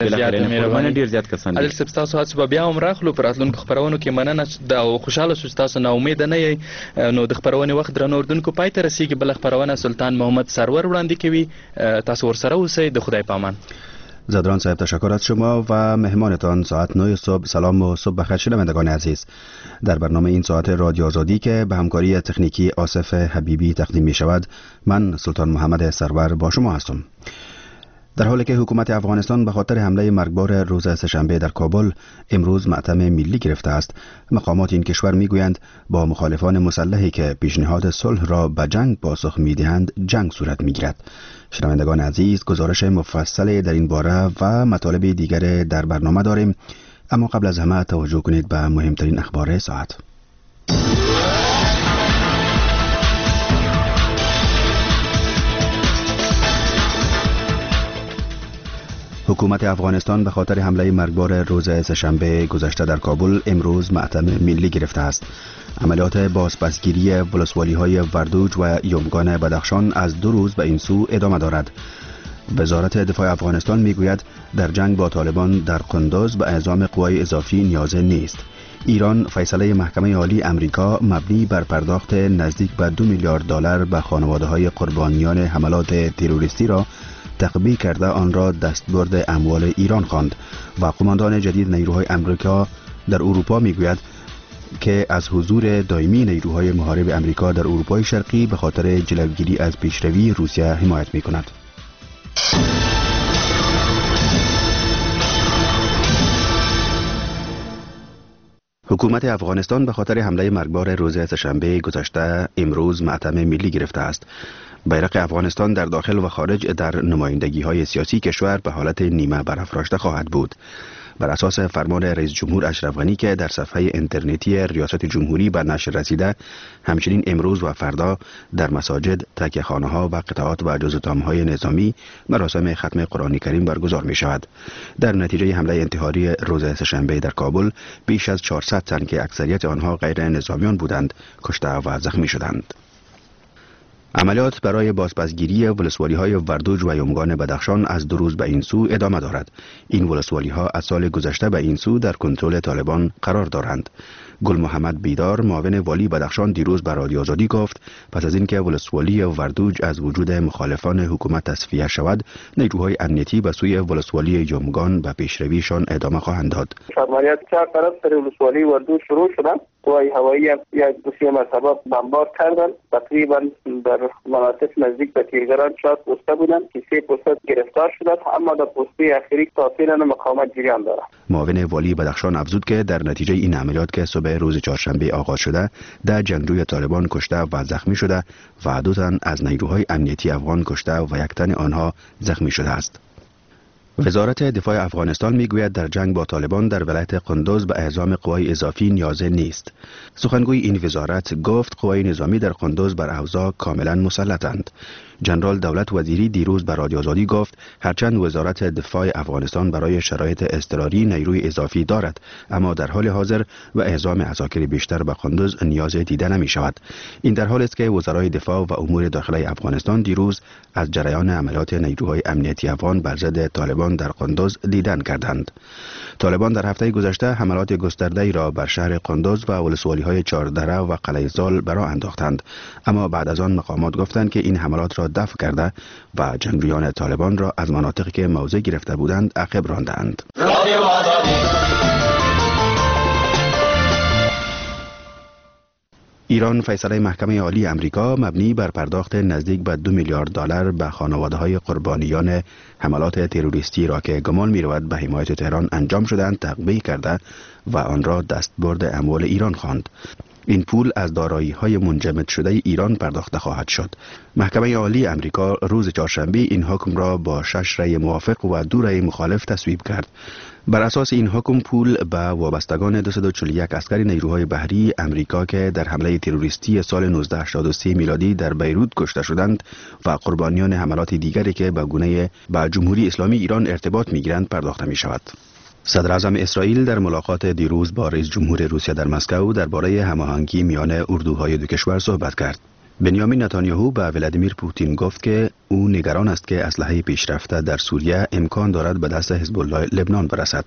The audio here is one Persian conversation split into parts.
بالاخره ډیر زیات کسان علی صاحب تاسو هڅه بیا هم راخلو پر راتلونکو خبرونو کې مننه دا خوشاله شو تاسو نه امید نه یې نو د خبرونې وخت درنو اردوونکو پای ته رسیدي بل خبرونه سلطان محمد سرور وړاندې کوي تاسو ورسره اوسئ د خدای پامان. زادران صاحب تشکر از شما و مهمانتان. ساعت 9 صبح سلام و صبح بخیر شنوندگان عزیز. در برنامه این ساعت رادیو آزادی که به همکاری تکنیکی آصف حبیبی تقدیم می شود من سلطان محمد سرور با شما هستم. در حالی که حکومت افغانستان به خاطر حمله مرگبار روز سه‌شنبه در کابل امروز مأتم ملی گرفته است، مقامات این کشور میگویند با مخالفان مسلحی که پیشنهاد صلح را به جنگ پاسخ میدهند جنگ صورت میگیرد. شنوندگان عزیز، گزارش مفصل در این باره و مطالب دیگر در برنامه داریم، اما قبل از همه توجه کنید به مهمترین اخبار ساعت. حکومت افغانستان به خاطر حمله مرگبار روز سه‌شنبه گذشته در کابل امروز مأتم ملی گرفته است. عملیات بازپسگیری ولسوالی‌های وردوج و یومگان بدخشان از 2 روز به این سو ادامه دارد. وزارت دفاع افغانستان میگوید در جنگ با طالبان در قندوز به اعزام قوای اضافی نیاز نیست. ایران فیصله محکمه عالی امریکا مبنی بر پرداخت نزدیک به 2 میلیارد دلار به خانواده‌های قربانیان حملات تروریستی را تقبیح کرده آن را دستبرد اموال ایران خواند و قماندان جدید نیروهای امریکا در اروپا میگوید که از حضور دائمی نیروهای محارب امریکا در اروپای شرقی به خاطر جلوگیری از پیشروی روسیه حمایت میکند. حکومت افغانستان به خاطر حمله مرگبار روز سه‌شنبه گذشته امروز مأتم ملی گرفته است. بیرق افغانستان در داخل و خارج در نمایندگی‌های سیاسی کشور به حالت نیمه برافراشته خواهد بود. بر اساس فرمان رئیس جمهور اشرف غنی که در صفحه اینترنتی ریاست جمهوری به نشر رسیده، همچنین امروز و فردا در مساجد، تکیه‌خانه‌ها و قطعات و جزء‌تام‌های نظامی مراسم ختم قرآن کریم برگزار می‌شود. در نتیجه حمله انتحاری روز سه‌شنبه در کابل بیش از 400 تن که اکثریت آنها غیر نظامیان بودند کشته و زخمی شدند. عملیات برای بازپسگیری ولسوالی‌های وردوج و یومگان بدخشان از 2 روز به این سو ادامه دارد. این ولسوالی‌ها از سال گذشته به این سو در کنترل طالبان قرار دارند. گل محمد بیدار معاون والی بدخشان دیروز به رادیو آزادی گفت پس از اینکه ولسوالی وردوج از وجود مخالفان حکومت تصفیه شود، نیروهای امنیتی به سوی ولسوالی یومگان به پیشرویشان ادامه خواهند داد. عملیات 4 طرف سر ولسوالی وردوج شروع شدند. قوای هوایی یک 2 مرتبه بمبار کردند. تقریبا در مناطق نزدیک به تیرگران 4 پوسته بودند که 3 پوسته گرفتار شدند، اما در پوسته اخیری تعطیل مقاومت جریان دارد. معاون والی بدخشان افزود که در نتیجه این عملیات که صبح روز چهارشنبه آغاز شده، 10 جنگجوی طالبان کشته و زخمی شده و 2 تن از نیروهای امنیتی افغان کشته و 1 تن آنها زخمی شده است. وزارت دفاع افغانستان میگوید در جنگ با طالبان در ولایت قندوز به اعزام قوای اضافی نیاز نیست. سخنگوی این وزارت گفت قوای نظامی در قندوز بر اوضاع کاملا مسلطند. جنرال دولت وزیری دیروز به رادیو آزادی گفت هرچند وزارت دفاع افغانستان برای شرایط اضطراری نیروی اضافی دارد، اما در حال حاضر و اعزام عساکر بیشتر به قندوز نیاز دیده نمی شود. این در حالی است که وزرای دفاع و امور داخلی افغانستان دیروز از جریان عملیات نیروهای امنیتی افغان بر ضد طالبان در قندوز دیدن کردند. طالبان در هفته گذشته حملات گسترده‌ای را بر شهر قندوز و ولسوالی‌های چاردره و قلعه زال برآ انداختند، اما بعد از آن مقامات گفتند که این حملات را دفع کرده و جنگجویان طالبان را از مناطقی که موضع گرفته بودند عقب راندند. ایران فیصله محکمه عالی امریکا مبنی بر پرداخت نزدیک به 2 میلیارد دلار به خانواده‌های قربانیان حملات تروریستی را که گمان می‌رود به حمایت تهران انجام شدند تقبیح کرده و آن را دستبرد اموال ایران خواند. این پول از دارایی‌های منجمد شده ایران پرداخته خواهد شد. محکمه عالی امریکا روز چهارشنبه این حکم را با 6 رأی موافق و 2 رأی مخالف تصویب کرد. بر اساس این حکم پول به وابستگان 241 عسکر نیروهای بحری امریکا که در حمله تروریستی سال 1983 میلادی در بیروت کشته شدند و قربانیان حملات دیگری که به گونه با جمهوری اسلامی ایران ارتباط می‌گیرند پرداخته می‌شود. صدر اعظم اسرائیل در ملاقات دیروز با رئیس جمهور روسیه در مسکو درباره هماهنگی میان اردوهای دو کشور صحبت کرد. بنیامین نتانیاهو به ولادیمیر پوتین گفت که او نگران است که اسلحه پیشرفته در سوریه امکان دارد به دست حزب الله لبنان برسد.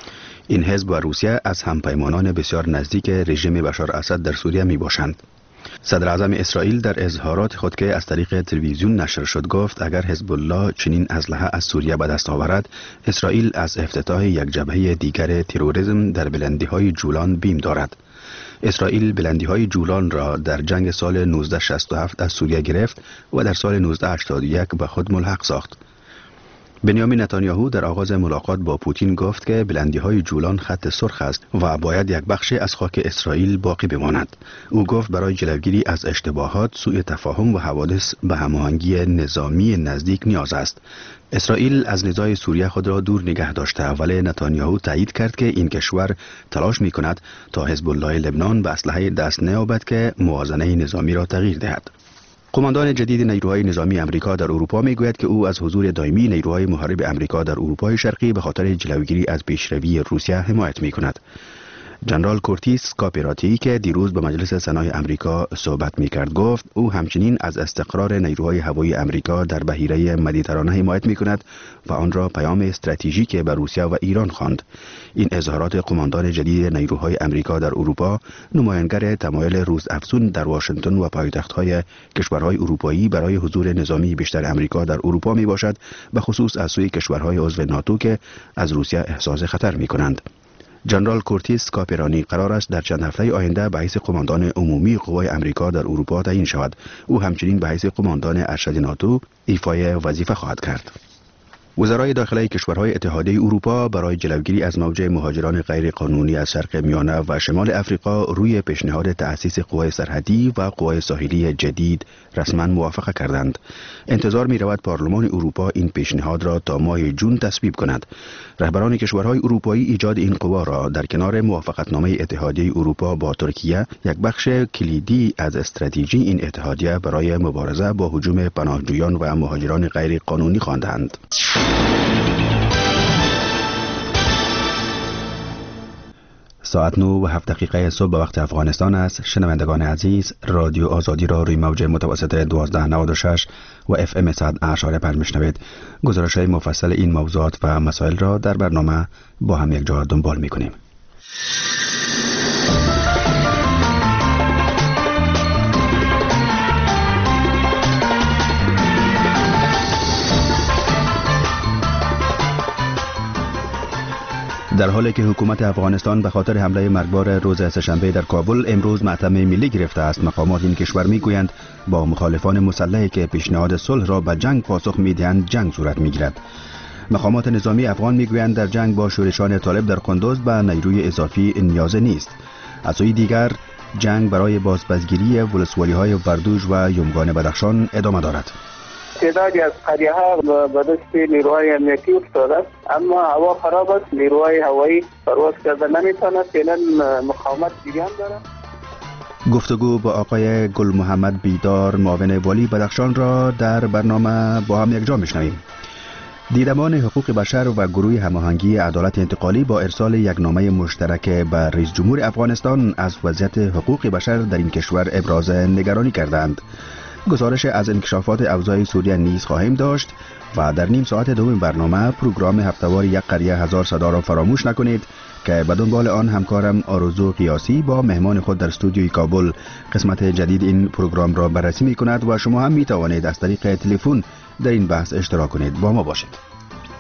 این حزب و روسیه از همپیمانان بسیار نزدیک رژیم بشار اسد در سوریه می باشند. صدر اعظم اسرائیل در اظهارات خود که از طریق تلویزیون نشر شد گفت اگر حزب الله چنین اسلحه از سوریه به دست آورد، اسرائیل از افتتاح یک جبهه دیگر تروریسم در بلندی‌های جولان بیم دارد. اسرائیل بلندی‌های جولان را در جنگ سال 1967 از سوریه گرفت و در سال 1981 به خود ملحق ساخت. بنیامین نتانیاهو در آغاز ملاقات با پوتین گفت که بلندی‌های جولان خط سرخ است و باید یک بخش از خاک اسرائیل باقی بماند. او گفت برای جلوگیری از اشتباهات، سوء تفاهم و حوادث به هماهنگی نظامی نزدیک نیاز است. اسرائیل از نزاع سوریه خود را دور نگه داشته، ولی نتانیاهو تایید کرد که این کشور تلاش می‌کند تا حزب الله لبنان به اسلحه دست نیابد که موازنه نظامی را تغییر دهد. قماندان جدید نیروهای نظامی امریکا در اروپا میگوید که او از حضور دائمی نیروهای محارب امریکا در اروپای شرقی به خاطر جلوگیری از پیشروی روسیه حمایت میکند. جنرال کورتیس کاپراتی که دیروز به مجلس سنای امریکا صحبت میکرد گفت او همچنین از استقرار نیروهای هوایی امریکا در بحیره مدیترانه حمایت میکند و آن را پیام استراتژیک به روسیه و ایران خواند. این اظهارات قماندان جدید نیروهای امریکا در اروپا نمایانگر تمایل روس‌افزون در واشنگتن و پایتخت‌های کشورهای اروپایی برای حضور نظامی بیشتر امریکا در اروپا میباشد، به خصوص از سوی کشورهای عضو ناتو که از روسیه احساس خطر میکنند. جنرال کورتیس کاپرانی قرار است در چند هفته آینده به حیث قماندان عمومی قوای امریکا در اروپا تعیین شود. او همچنین به حیث قماندان ارشد ناتو ایفای وظیفه خواهد کرد. وزرای داخلی کشورهای اتحادیه اروپا برای جلوگیری از موج مهاجران غیر قانونی از شرق میانه و شمال افریقا روی پیشنهاد تأسیس قوای سرحدی و قوای ساحلی جدید رسما موافقه کردند. انتظار می رود پارلمان اروپا این پیشنهاد را تا ماه جون تصویب کند. رهبران کشورهای اروپایی ایجاد این قوا را در کنار موافقتنامه اتحادیه اروپا با ترکیه یک بخش کلیدی از استراتژی این اتحادیه برای مبارزه با هجوم پناهجویان و مهاجران غیر قانونی خواندند. ساعت 9:07 صبح به وقت افغانستان است. شنوندگان عزیز، رادیو آزادی را روی موج متوسط 1296 و FM 100.5 میشنوید. گزارش‌های مفصل این موضوعات و مسائل را در برنامه با هم یک جا دنبال می‌کنیم. در حالی که حکومت افغانستان به خاطر حمله مرگبار روز سه‌شنبه در کابل امروز ماتم ملی گرفته است، مقامات این کشور میگویند با مخالفان مسلحی که پیشنهاد صلح را به جنگ پاسخ میدهند جنگ صورت میگیرد. مقامات نظامی افغان میگویند در جنگ با شورشان طالب در قندوز به نیروی اضافی نیاز نیست. از سوی دیگر جنگ برای بازپسگیری ولسوالی‌های وردوج و یمگان بدخشان ادامه دارد. تعدادی از قریه ها به دست نیروهای امنیتی افتاده است، اما هوا خراب است، نیروهای هوایی پرواز کرده نمیتواند، فعلا مقاومت جریان دارد. گفتگو با آقای گل محمد بیدار معاون والی بدخشان را در برنامه با هم یک جا میشنویم. دیدمان حقوق بشر و گروه هماهنگی عدالت انتقالی با ارسال یک نامه مشترک به رئیس جمهور افغانستان از وضعیت حقوق بشر در این کشور ابراز نگرانی کردند. گزارش از انکشافات اوضاع سوریه نیز خواهیم داشت و در نیم ساعت دوم برنامه پروگرام هفته‌وار یک قریه هزار صدا را فراموش نکنید که به دنبال آن همکارم آرزو قیاسی با مهمان خود در استودیوی کابل قسمت جدید این پروگرام را بررسی می کند و شما هم می توانید از طریق تلفن در این بحث اشتراک کنید. با ما باشید.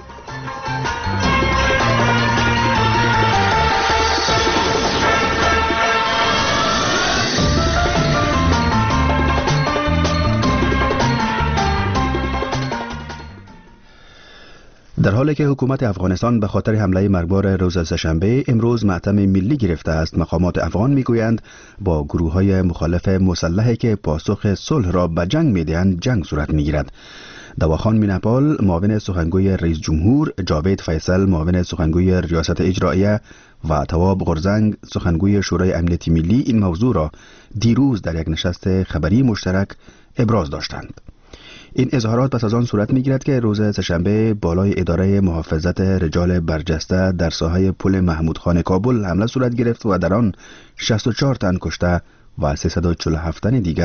در حالی که حکومت افغانستان به خاطر حمله مرگبار روز سه‌شنبه امروز ماتم ملی گرفته است، مقامات افغان میگویند با گروه‌های مخالف مسلحی که پاسخ صلح را به جنگ میدهند جنگ صورت میگیرد. دواخان مینپال معاون سخنگوی رئیس جمهور، جاوید فیصل معاون سخنگوی ریاست اجراییه و تواب غرزنگ سخنگوی شورای امنیت ملی این موضوع را دیروز در یک نشست خبری مشترک ابراز داشتند. این اظهارات پس از آن صورت میگیرد که روز سه‌شنبه بالای اداره محافظت رجال برجسته در ساحه پل محمود خان کابل حمله صورت گرفت و در آن 64 تن کشته و 347 تن دیگر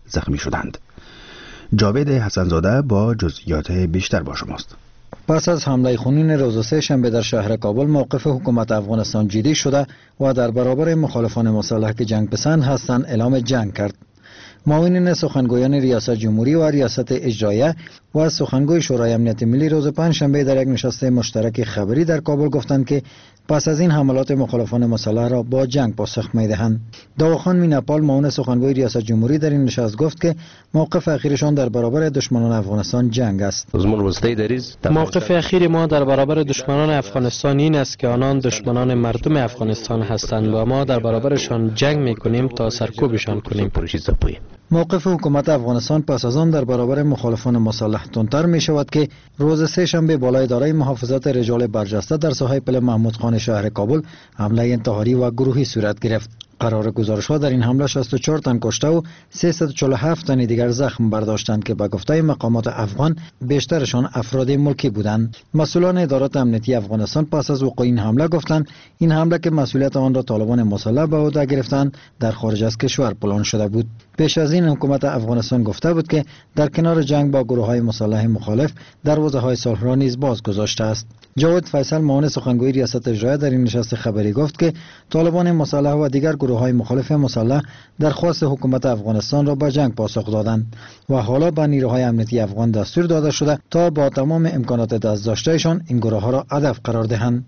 زخمی شدند. جاوید حسنزاده با جزئیات بیشتر با شماست. پس از حمله خونین روز سه شنبه در شهر کابل موقف حکومت افغانستان جدی شده و در برابر مخالفان مسلح که جنگ پسند هستند اعلام جنگ کرد. معاونین سخنگویان ریاست جمهوری و ریاست اجراییه و سخنگوی شورای امنیت ملی روز پنجشنبه در یک نشست مشترک خبری در کابل گفتند که پس از این حملات مخالفان مسلح را با جنگ پاسخ می‌دهند. داوخان میناپال معاون سخنگوی ریاست جمهوری در این نشست گفت که موقف اخیرشان در برابر دشمنان افغانستان جنگ است. موقف اخیر ما در برابر دشمنان افغانستان این است که آنان دشمنان مردم افغانستان هستند و ما در برابرشان جنگ می‌کنیم تا سرکوبشان کنیم. موقف حکومت افغانستان پس از آن در برابر مخالفان مسلح تندتر می شود که روز سه شنبه بالای اداره محافظت رجال برجسته در ساحه پل محمود خان شهر کابل حمله انتحاری و گروهی صورت گرفت. قرار گزارش‌ها در این حمله 64 تن کشته و 347 تن دیگر زخم برداشتند که به گفته مقامات افغان بیشترشان افراد ملکی بودند. مسئولان ادارات امنیتی افغانستان پس از وقوع این حمله گفتند این حمله که مسئولیت آن را طالبان مسلح به عهده گرفتند در خارج از کشور پلان شده بود. پیش از این حکومت افغانستان گفته بود که در کنار جنگ با گروه‌های مسلح مخالف دروازه‌های صلح را نیز باز گذاشته است. جاوید فیصل معاون سخنگوی ریاست اجراییه در این نشست خبری گفت که طالبان مسلح و دیگر گروه‌های مخالف مسلح درخواست حکومت افغانستان را به جنگ پاسخ دادند و حالا به نیروهای امنیتی افغان دستور داده شده تا با تمام امکانات دست داشتهشان این گروه‌ها را هدف قرار دهند.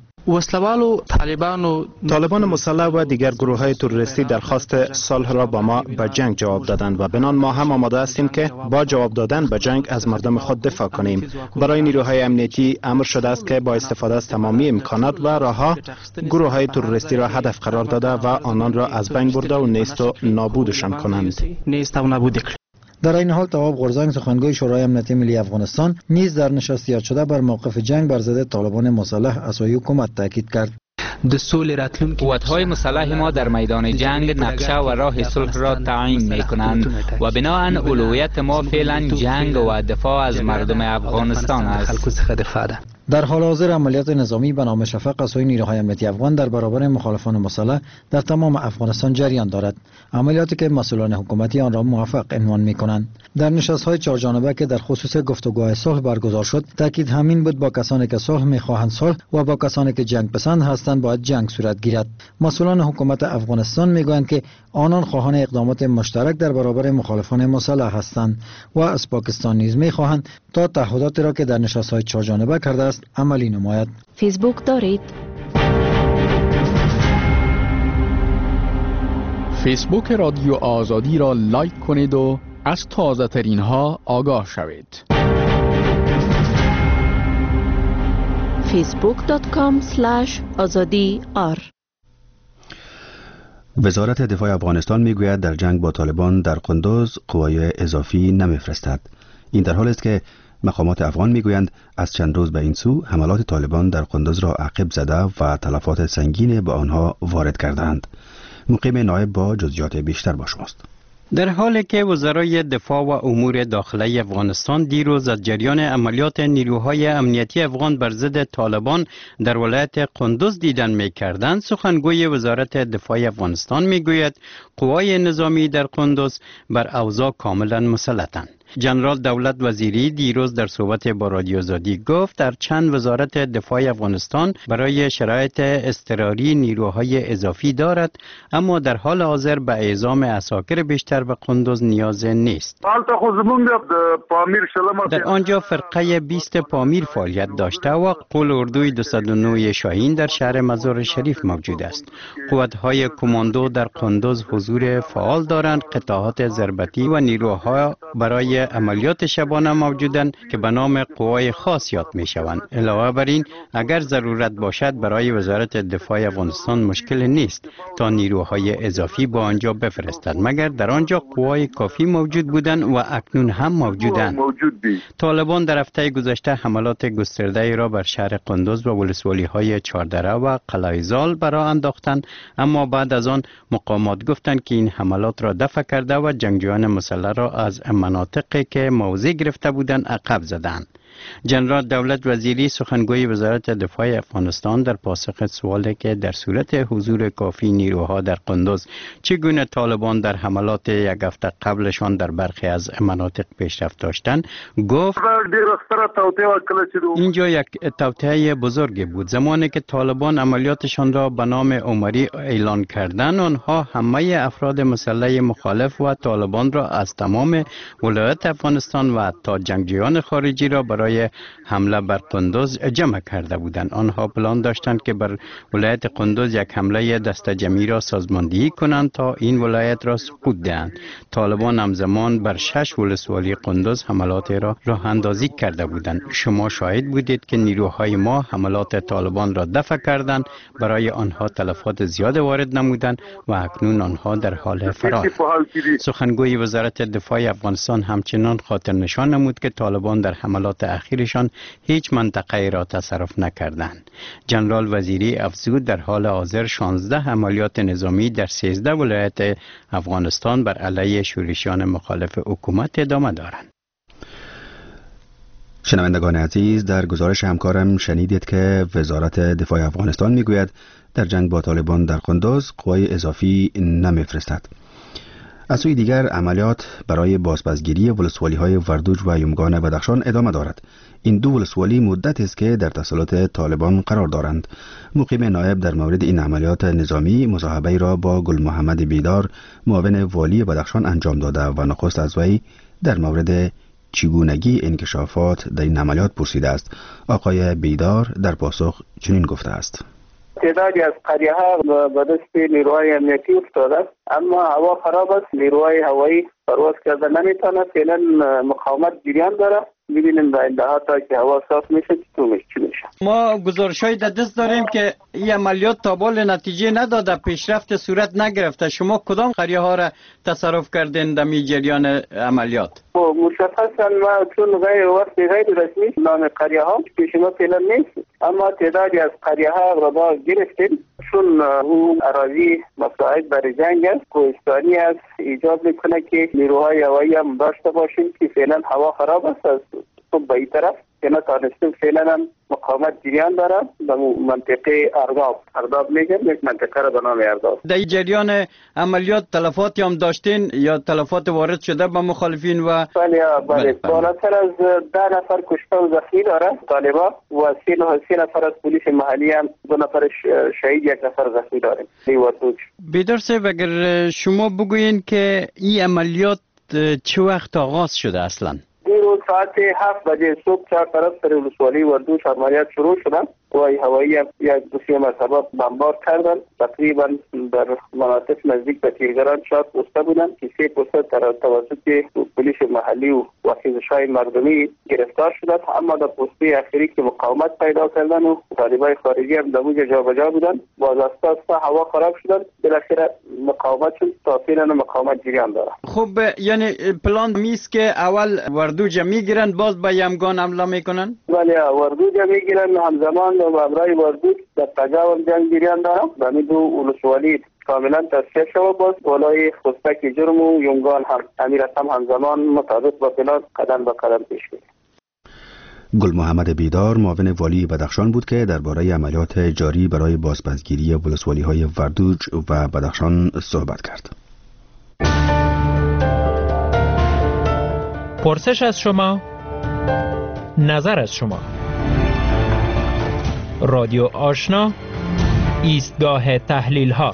طالبان مسلح و دیگر گروه‌های تروریستی درخواست صلح را با ما به جنگ جواب دادند و بنان ما هم آماده هستیم که با جواب دادن به جنگ از مردم خود دفاع کنیم. برای نیروهای امنیتی امر شده است که با استفاده از تمامی امکانات و راه‌ها گروه‌های تروریستی را هدف قرار داده و آنان را از بین برده و نیست و نابودشان کنند. در این حال تواب قرزنگ سخنگوی شورای امنیت ملی افغانستان نیز در نشست یاد شده بر موقف جنگ بر ضد طالبان مسلح عصای حکومت تاکید کرد. قوت‌های مسلح ما در میدان جنگ نقشه و راه صلح را تعیین می‌کنند و بناهن اولویت ما فعلا جنگ و دفاع از مردم افغانستان است. در حال حاضر عملیات نظامی به نام شفق از سوی نیروهای امنیتی افغان در برابر مخالفان مسلح در تمام افغانستان جریان دارد. عملیاتی که مسئولان حکومتی آن را موفق عنوان می‌کنند. در نشست‌های چهارجانبه که در خصوص گفتگوهای صلح برگزار شد، تاکید همین بود با کسانی که صلح می‌خواهند صلح و با کسانی که جنگ پسند هستند باید جنگ صورت گیرد. مسئولان حکومت افغانستان می‌گویند که آنان خواهان اقدامات مشترک در برابر مخالفان مسلح هستند و از پاکستان نیز می‌خواهند تا تعهداتی را که در نشست‌های چهارجانبه کرده است عملی نماید. فیسبوک دارید؟ فیسبوک رادیو آزادی را لایک کنید و از تازه ترین ها آگاه شوید. facebook.com/azadi_r وزارت دفاع افغانستان میگوید در جنگ با طالبان در قندوز قوای اضافی نمیفرستد. این در حالی است که مقامات افغان میگویند از چند روز به این سو حملات طالبان در قندوز را عقب زده و تلفات سنگین به آنها وارد کردند. مقیم نایب با جزئیات بیشتر با شماست. در حالی که وزرای دفاع و امور داخلی افغانستان دیروز از جریان عملیات نیروهای امنیتی افغان بر ضد طالبان در ولایت قندوز دیدن می‌کردند، سخنگوی وزارت دفاع افغانستان می‌گوید قوای نظامی در قندوز بر اوضاع کاملا مسلطند. جنرال دولت وزیری دیروز در صحبت با رادیو آزادی گفت در چند وزارت دفاع افغانستان برای شرایط اضطراری نیروهای اضافی دارد، اما در حال حاضر به اعزام عساکر بیشتر به قندوز نیاز نیست. در آنجا فرقه 20 پامیر فعالیت داشته و قول اردوی 209 شاهین در شهر مزار شریف موجود است. قوت‌های کماندو در قندوز حضور فعال دارند. قطعات ضربتی و نیروها برای عملیات شبانه موجودند که به نام قوای خاص یاد می شوند. علاوه بر این اگر ضرورت باشد برای وزارت دفاع افغانستان مشکل نیست تا نیروهای اضافی با آنجا بفرستد، مگر در آنجا قوای کافی موجود بودند و اکنون هم موجودند. طالبان در هفته گذشته حملات گسترده را بر شهر قندوز و ولسوالی های چاردره و قلعه‌زال برا انداختند، اما بعد از آن مقامات گفتند که این حملات را دفع کرده و جنگجویان مسلح را از مناطق که موضع گرفته بودند عقب زدند. جنرال دولت وزیری سخنگوی وزارت دفاع افغانستان در پاسخ سوالی که در صورت حضور کافی نیروها در قندوز چگونه طالبان در حملات یک هفته قبلشان در برخی از مناطق پیشرفت داشتند گفت اینجا یک توطئه بزرگی بود. زمانی که طالبان عملیاتشان را به نام عمری اعلان کردند آنها همه افراد مسلح مخالف و طالبان را از تمام ولایت افغانستان و حتی جنگجویان خارجی را برای حمله بر قندوز جمع کرده بودند. آنها پلان داشتند که بر ولایت قندوز یک حمله دسته جمعی را سازماندهی کنند تا این ولایت را سقوط دهند. طالبان همزمان بر 6 ولسوالی قندوز حملات را راه اندازی کرده بودند. شما شاهد بودید که نیروهای ما حملات طالبان را دفع کردند، برای آنها تلفات زیاد وارد نمودند و اکنون آنها در حال فرار. سخنگوی وزارت دفاع افغانستان همچنان خاطر نشان نمود که طالبان در حملات اخیرشان هیچ منطقه را تصرف نکردند. جنرال وزیری افزود در حال حاضر 16 عملیات نظامی در 13 ولایت افغانستان بر علیه شورشیان مخالف حکومت ادامه دارند. شنوندگان عزیز، در گزارش همکارم شنیدید که وزارت دفاع افغانستان میگوید در جنگ با طالبان در قندوز قوای اضافی نمیفرستد. از سوی دیگر عملیات برای بازپسگیری ولسوالی‌های وردوج و یمگان بدخشان ادامه دارد. این دو ولسوالی مدت است که در تسلط طالبان قرار دارند. مقیم نایب در مورد این عملیات نظامی مصاحبه‌ای را با گل محمد بیدار معاون والی بدخشان انجام داده و نخست از وی در مورد چگونگی انکشافات در این عملیات پرسیده است. آقای بیدار در پاسخ چنین گفته است: تعدادی از قریه ها به دست نیروهای امنیتی افتاده، اما هوا خراب است، نیروهای هوایی پرواز کرده نمیتونه، فعلا مقاومت جریان داره. ببینیم در آینده تا که هوا صاف میشه چی میشه. ما گزارش‌های در دست داریم که این عملیات تا بال نتیجه نداده، پیشرفت صورت نگرفته. شما کدام قریه ها را تصرف کردین در جریان عملیات؟ مشخصا ما چون غیر رسمی نام قریه ها پیش ما فعلا نیست، اما تعدادی از قریه ها را با گرفتیم چون اون اراضی مساعد برای جنگ است، کوهستانی است، ایجاد میکنه که نیروهای هوایی هم داشته باشیم که فعلا هوا خراب است. از صبح به این طرف که نتانستیم فعلا هم مقاومت جریان داره در منطقه ارداب میگن، یک منطقه را به نام ارداب. در جریان عملیات تلفاتی هم داشتین یا تلفات وارد شده به مخالفین؟ و بله بالاتر از 10 نفر کشته و زخمی داره طالبا و 3 نفر از پلیس محلی هم 2 نفر شهید 1 نفر زخمی داریم. بیدار صاحب، اگر شما بگوین که این عملیات چه وقت آغاز شده اصلا؟ دیروز ساعت 7 بجه صبح 4 طرف سر ولسوالی وردوش عملیات شروع شدن. قوای هوایی یک دوسیه مرتبه بمبار کردن. تقریبا در مناطق نزدیک به تیرگران شاد پوسته بودن که 3% توسط پلیس محلی و وحشی‌های مردمی گرفتار شدند، اما در پوسته اخیری که مقاومت پیدا کردن و طالبای خارجی هم در اونجا جابجا بودن، باز اساسا هوا خراب شدن، بالاخره مقاومت شد. تا فعلا مقاومت جریان داره. خب یعنی پلان میست که اول وردوج میگیرن باز به یمگان حمله میکنن؟ بله وردوج میگیرن، همزمان و برای وردوج در تجاوز جنگ جریان داره. به دو ولسوالی کاملا تصفیه شد. باز بالای خستک جرم و یمگان هم امیرت همزمان مطابق با پلان قدم به قدم پیش میره. گل محمد بیدار معاون والی بدخشان بود که درباره عملیات جاری برای بازپسگیری ولسوالی‌های وردوج و بدخشان صحبت کرد. پرسش از شما، نظر از شما. رادیو آشنا، ایستگاه تحلیل ها.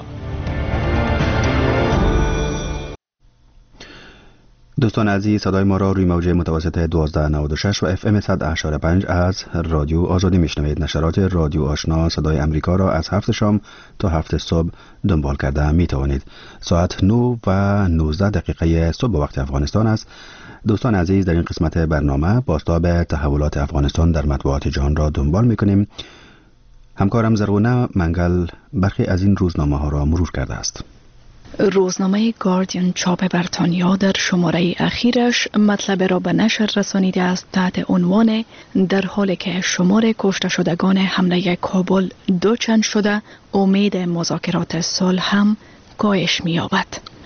دوستان عزیز، صدای ما را روی موج متوسط 1296 و FM 100.5 از رادیو آزادی میشنوید. نشرات رادیو آشنا صدای امریکا را از 7 شام تا 7 صبح دنبال کرده می توانید. ساعت 9 و 19 دقیقه صبح وقت افغانستان است. دوستان عزیز، در این قسمت برنامه بازتاب تحولات افغانستان در مطبوعات جهان را دنبال میکنیم. همکارم زرغونه منگل برخی از این روزنامه ها را مرور کرده است. روزنامه گاردین چاپ بریتانیا در شماره اخیرش مطلب را به نشر رسانیده است تحت عنوان در حالی که شمار کشته شدگان حمله کابل 2 چند شده، امید مذاکرات صلح هم کاهش می‌یابد.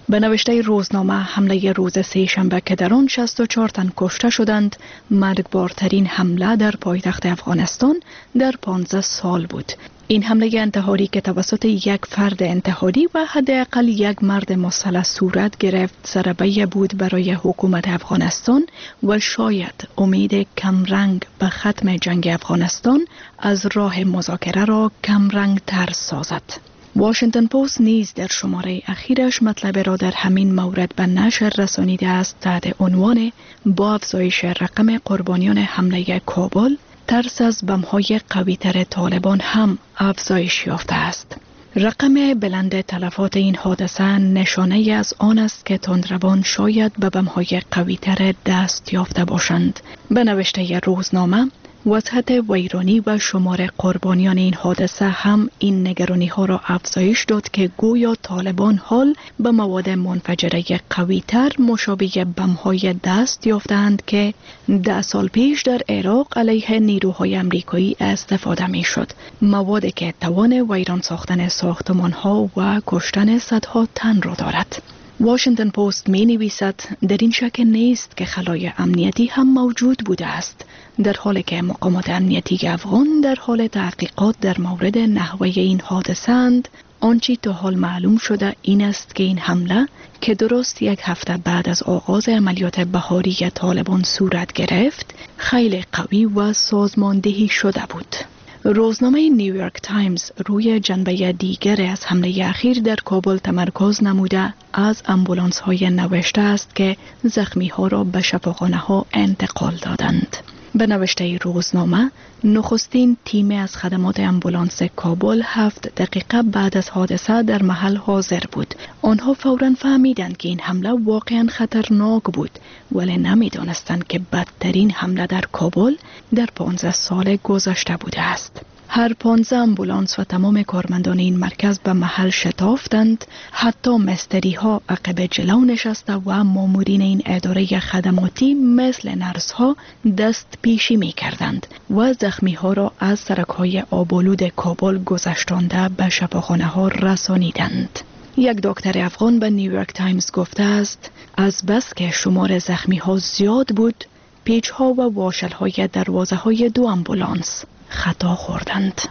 به نوشته روزنامه حمله روز سه شنبه که در آن 64 تن کشته شدند مرگبارترین حمله در پایتخت افغانستان در 15 سال بود. این حمله انتحاری که توسط یک فرد انتحاری و حداقل یک مرد مسلح صورت گرفت ضربه بود برای حکومت افغانستان و شاید امید کمرنگ به ختم جنگ افغانستان از راه مذاکره را کمرنگ تر سازد. واشنگتن پست نیز در شماره اخیرش مطلب را در همین مورد به نشر رسانیده است تحت عنوان با افزایش رقم قربانیان حمله کابل ترس از بم‌های قوی‌تر طالبان هم افزایش یافته است. رقم بلند تلفات این حادثه نشانه از آن است که تندروان شاید به بم‌های قوی‌تر دست یافته باشند. به نوشته روزنامه وضعیت ویرانی و شمار قربانیان این حادثه هم این نگرانی ها را افزایش داد که گویا طالبان حال به مواد منفجره قوی تر مشابه بم های دست یافتند که 10 سال پیش در عراق علیه نیروهای امریکایی استفاده می شد. موادی که توان ویران ساختن ساختمان ها و کشتن صدها تن را دارد. واشنگتن پست می نویسد در این شک نیست که خلای امنیتی هم موجود بوده است، در حالی که مقامات امنیتی افغان در حال تحقیقات در مورد نحوه این حادثه اند. آنچه تا حال معلوم شده این است که این حمله که درست یک هفته بعد از آغاز عملیات بهاری طالبان صورت گرفت خیلی قوی و سازماندهی شده بود. روزنامه نیویورک تایمز روی جنبه دیگر از حمله اخیر در کابل تمرکز نموده از امبولانس های نوشته است که زخمی ها را به شفاخانه ها انتقال دادند. به نوشته روزنامه نخستین تیم از خدمات امبولانس کابل 7 دقیقه بعد از حادثه در محل حاضر بود. آنها فوراً فهمیدند که این حمله واقعاً خطرناک بود، ولی نمی‌دانستند که بدترین حمله در کابل در 15 سال گذشته بوده است. هر 15 امبولانس و تمام کارمندان این مرکز به محل شتافتند. حتی مستری ها عقب جلو نشسته و مامورین این اداره خدماتی مثل نرس ها دست پیشی می کردند و زخمی ها را از سرک های آبالود کابل گذشتانده به شفاخانه ها رسانیدند. یک دکتر افغان به نیویورک تایمز گفته است از بس که شمار زخمی ها زیاد بود، پیچ ها و واشل های دروازه های 2 امبولانس خطا خوردند.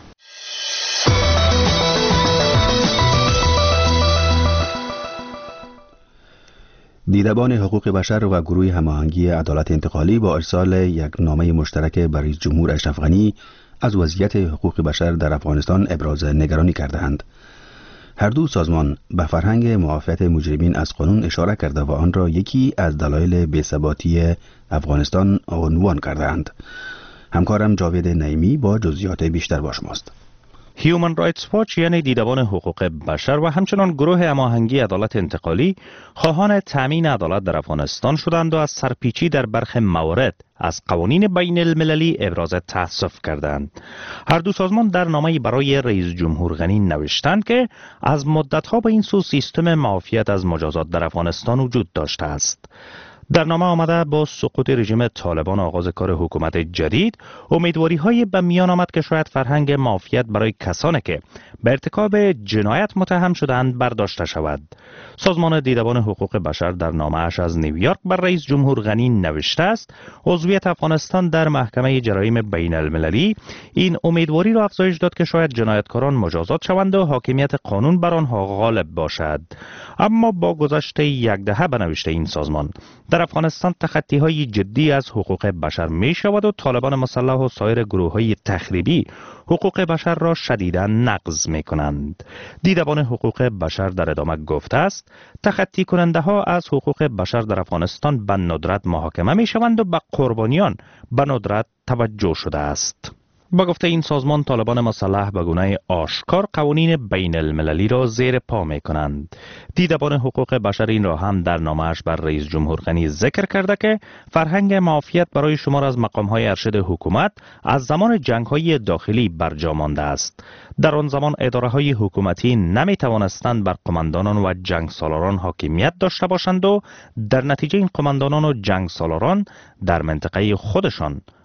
دیدبان حقوق بشر و گروه هماهنگی عدالت انتقالی با ارسال یک نامه مشترک به رئیس جمهور اشرف غنی از وضعیت حقوق بشر در افغانستان ابراز نگرانی کردند. هر دو سازمان به فرهنگ معافیت مجرمین از قانون اشاره کرده و آن را یکی از دلایل بی‌ثباتی افغانستان عنوان کردند. همکارم جاوید نعیمی با جزئیات بیشتر با شماست. هیومن رایتس واچ یعنی دیدبان حقوق بشر و همچنان گروه هماهنگی عدالت انتقالی خواهان تامین عدالت در افغانستان شدند و از سرپیچی در برخی موارد از قوانین بین المللی ابراز تأسف کردند. هر دو سازمان در نامه‌ای برای رئیس جمهور غنی نوشتند که از مدت‌ها به این سو سیستم معافیت از مجازات در افغانستان وجود داشته است. در نامه آمده با سقوط رژیم طالبان آغاز کار حکومت جدید امیدواری های به میان آمد که شاید فرهنگ معافیت برای کسانی که به ارتکاب جنایت متهم شدند برداشته شود. سازمان دیدبان حقوق بشر در نامه‌اش از نیویورک بر رئیس جمهور غنی نوشته است عضویت افغانستان در محکمه جرایم بین المللی این امیدواری را افزایش داد که شاید جنایتکاران مجازات شوند و حاکمیت قانون بر آنها غالب باشد. اما با گذشت یک دهه به نوشته این سازمان در افغانستان تخطی‌های جدی از حقوق بشر می شود و طالبان مسلح و سایر گروه‌های تخریبی حقوق بشر را شدیداً نقض می کنند. دیدبان حقوق بشر در ادامه گفته است تخطی کننده ها از حقوق بشر در افغانستان به ندرت محاکمه می شوند و به قربانیان به ندرت توجه شده است. با گفته این سازمان طالبان مسلح به گونه آشکار قوانین بین المللی را زیر پا می کنند. دیدبان حقوق بشر این را هم در نامه‌اش بر رئیس جمهور غنی ذکر کرده که فرهنگ معافیت برای شمار از مقام‌های ارشد حکومت از زمان جنگ‌های داخلی برجا مانده است. در آن زمان اداره‌های حکومتی نمی توانستند بر قماندانان و جنگ سالاران حاکمیت داشته باشند و در نتیجه این قماندانان و جنگ سالاران در منطقه خودشان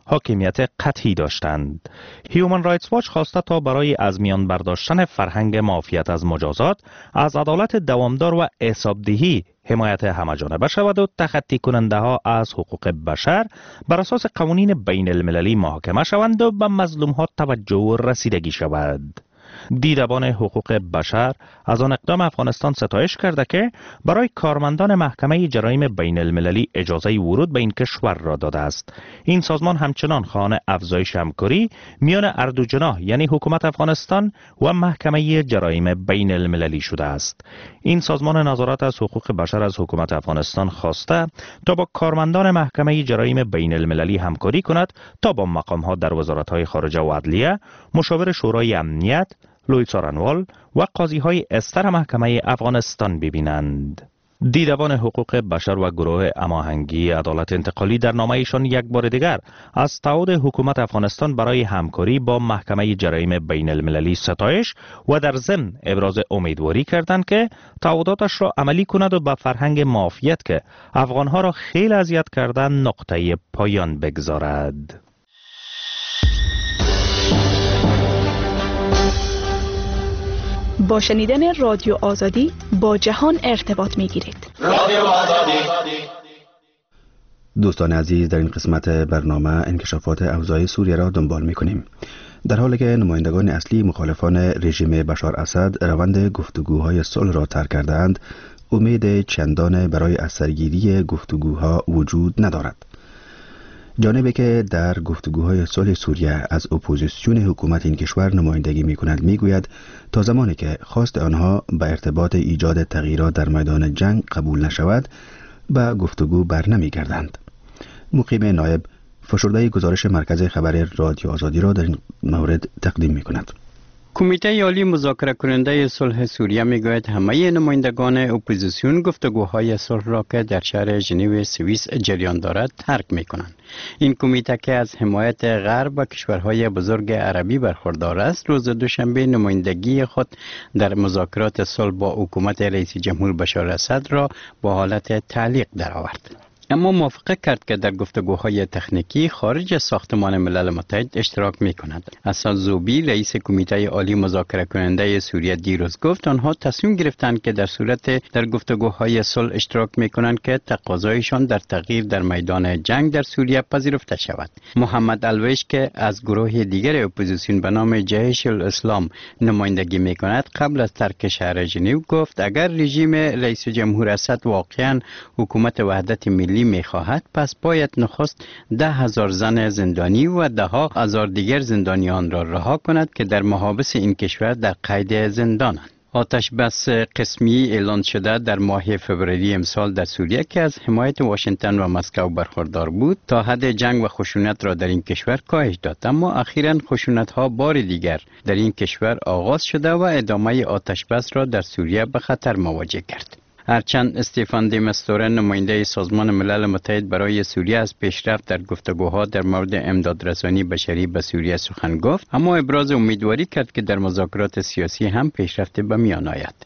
حاکمیت قطعی داشتند. هیومن رایتس واچ خواسته تا برای از میان برداشتن فرهنگ معافیت از مجازات از عدالت دوامدار و حسابدهی حمایت همه‌جانبه شود و تخطی کننده ها از حقوق بشر بر اساس قوانین بین المللی محاکمه شوند و به مظلوم ها توجه و رسیدگی شود. دیدبان حقوق بشر از آن اقدام افغانستان ستایش کرده که برای کارمندان محکمه جرایم بین المللی اجازه ورود به این کشور را داده است. این سازمان همچنان خواهان افزایش همکاری میان هر دو جناح یعنی حکومت افغانستان و محکمه جرایم بین المللی شده است. این سازمان نظارت از حقوق بشر از حکومت افغانستان خواسته تا با کارمندان محکمه جرایم بین المللی همکاری کند تا با مقام‌ها در وزارت‌های خارجه و عدلیه، مشاور شورای امنیت، لوی څارنوال و قاضی‌های استر محکمه افغانستان ببینند. دیدبان حقوق بشر و گروه هماهنگی عدالت انتقالی در نامه‌ایشان یک بار دیگر از تعهد حکومت افغانستان برای همکاری با محکمه جرایم بین المللی ستایش و در ضمن ابراز امیدواری کردند که تعهداتش را عملی کند و به فرهنگ معافیت که افغانها را خیلی اذیت کردن نقطه پایان بگذارد. با شنیدن رادیو آزادی با جهان ارتباط می گیرید. رادیو آزادی. دوستان عزیز، در این قسمت برنامه انکشافات اوضاع سوریه را دنبال می کنیم. در حالی که نمایندگان اصلی مخالفان رژیم بشار اسد روند گفتگوهای صلح را ترک کردند، امید چندان برای اثرگیری گفتگوها وجود ندارد. جانبی که در گفتگوهای صلح سوریه از اپوزیسیون حکومت این کشور نمایندگی می‌کند میگوید تا زمانی که خواست آنها به ارتباط ایجاد تغییرات در میدان جنگ قبول نشود به گفتگو برنمیگردند. مقیم نایب فشرده گزارش مرکز خبر رادیو آزادی را در این مورد تقدیم می‌کند. کمیته عالی مذاکره کننده صلح سوریه میگوید همه نمایندگان اپوزیسیون گفتگوهای صلح را که در شهر ژنو سوئیس جریان دارد ترک میکنند. این کمیته که از حمایت غرب و کشورهای بزرگ عربی برخوردار است، روز دوشنبه نمایندگی خود در مذاکرات صلح با حکومت رئیس جمهور بشار اسد را با حالت تعلیق درآورد. اما موافقه کرد که در گفتگوهای تکنیکی خارج از ساختمان ملل متحد اشتراک می کند. اسد زوبی رئیس کمیته عالی مذاکره کننده سوریه دیروز گفت آنها تصمیم گرفتند که در صورت در گفتگوهای صلح اشتراک می کنند که تقاضایشان در تغییر در میدان جنگ در سوریه پذیرفته شود. محمد الویش که از گروه دیگر اپوزیسیون به نام جیش الاسلام نمایندگی می کند قبل از ترک شهر ژنو گفت اگر رژیم رئیس جمهور اسد واقعا حکومت وحدت ملی میخواهد پس باید نخست 10,000 زن زندانی و 10,000 دیگر زندانیان را رها کند که در محابس این کشور در قید زندانند. آتش بس قسمی اعلان شده در ماه فوریه امسال در سوریه که از حمایت واشنگتن و مسکو برخوردار بود تا حد جنگ و خشونت را در این کشور کاهش داد، اما اخیراً خشونت ها بار دیگر در این کشور آغاز شده و ادامه آتش بس را در سوریه به خطر مواجه کرد. هرچند استیفان دی مستوره نماینده سازمان ملل متحد برای سوریه از پیشرفت در گفتگوها در مورد امدادرسانی بشری به سوریه سخن گفت، اما ابراز امیدواری کرد که در مذاکرات سیاسی هم پیشرفت به میان آید.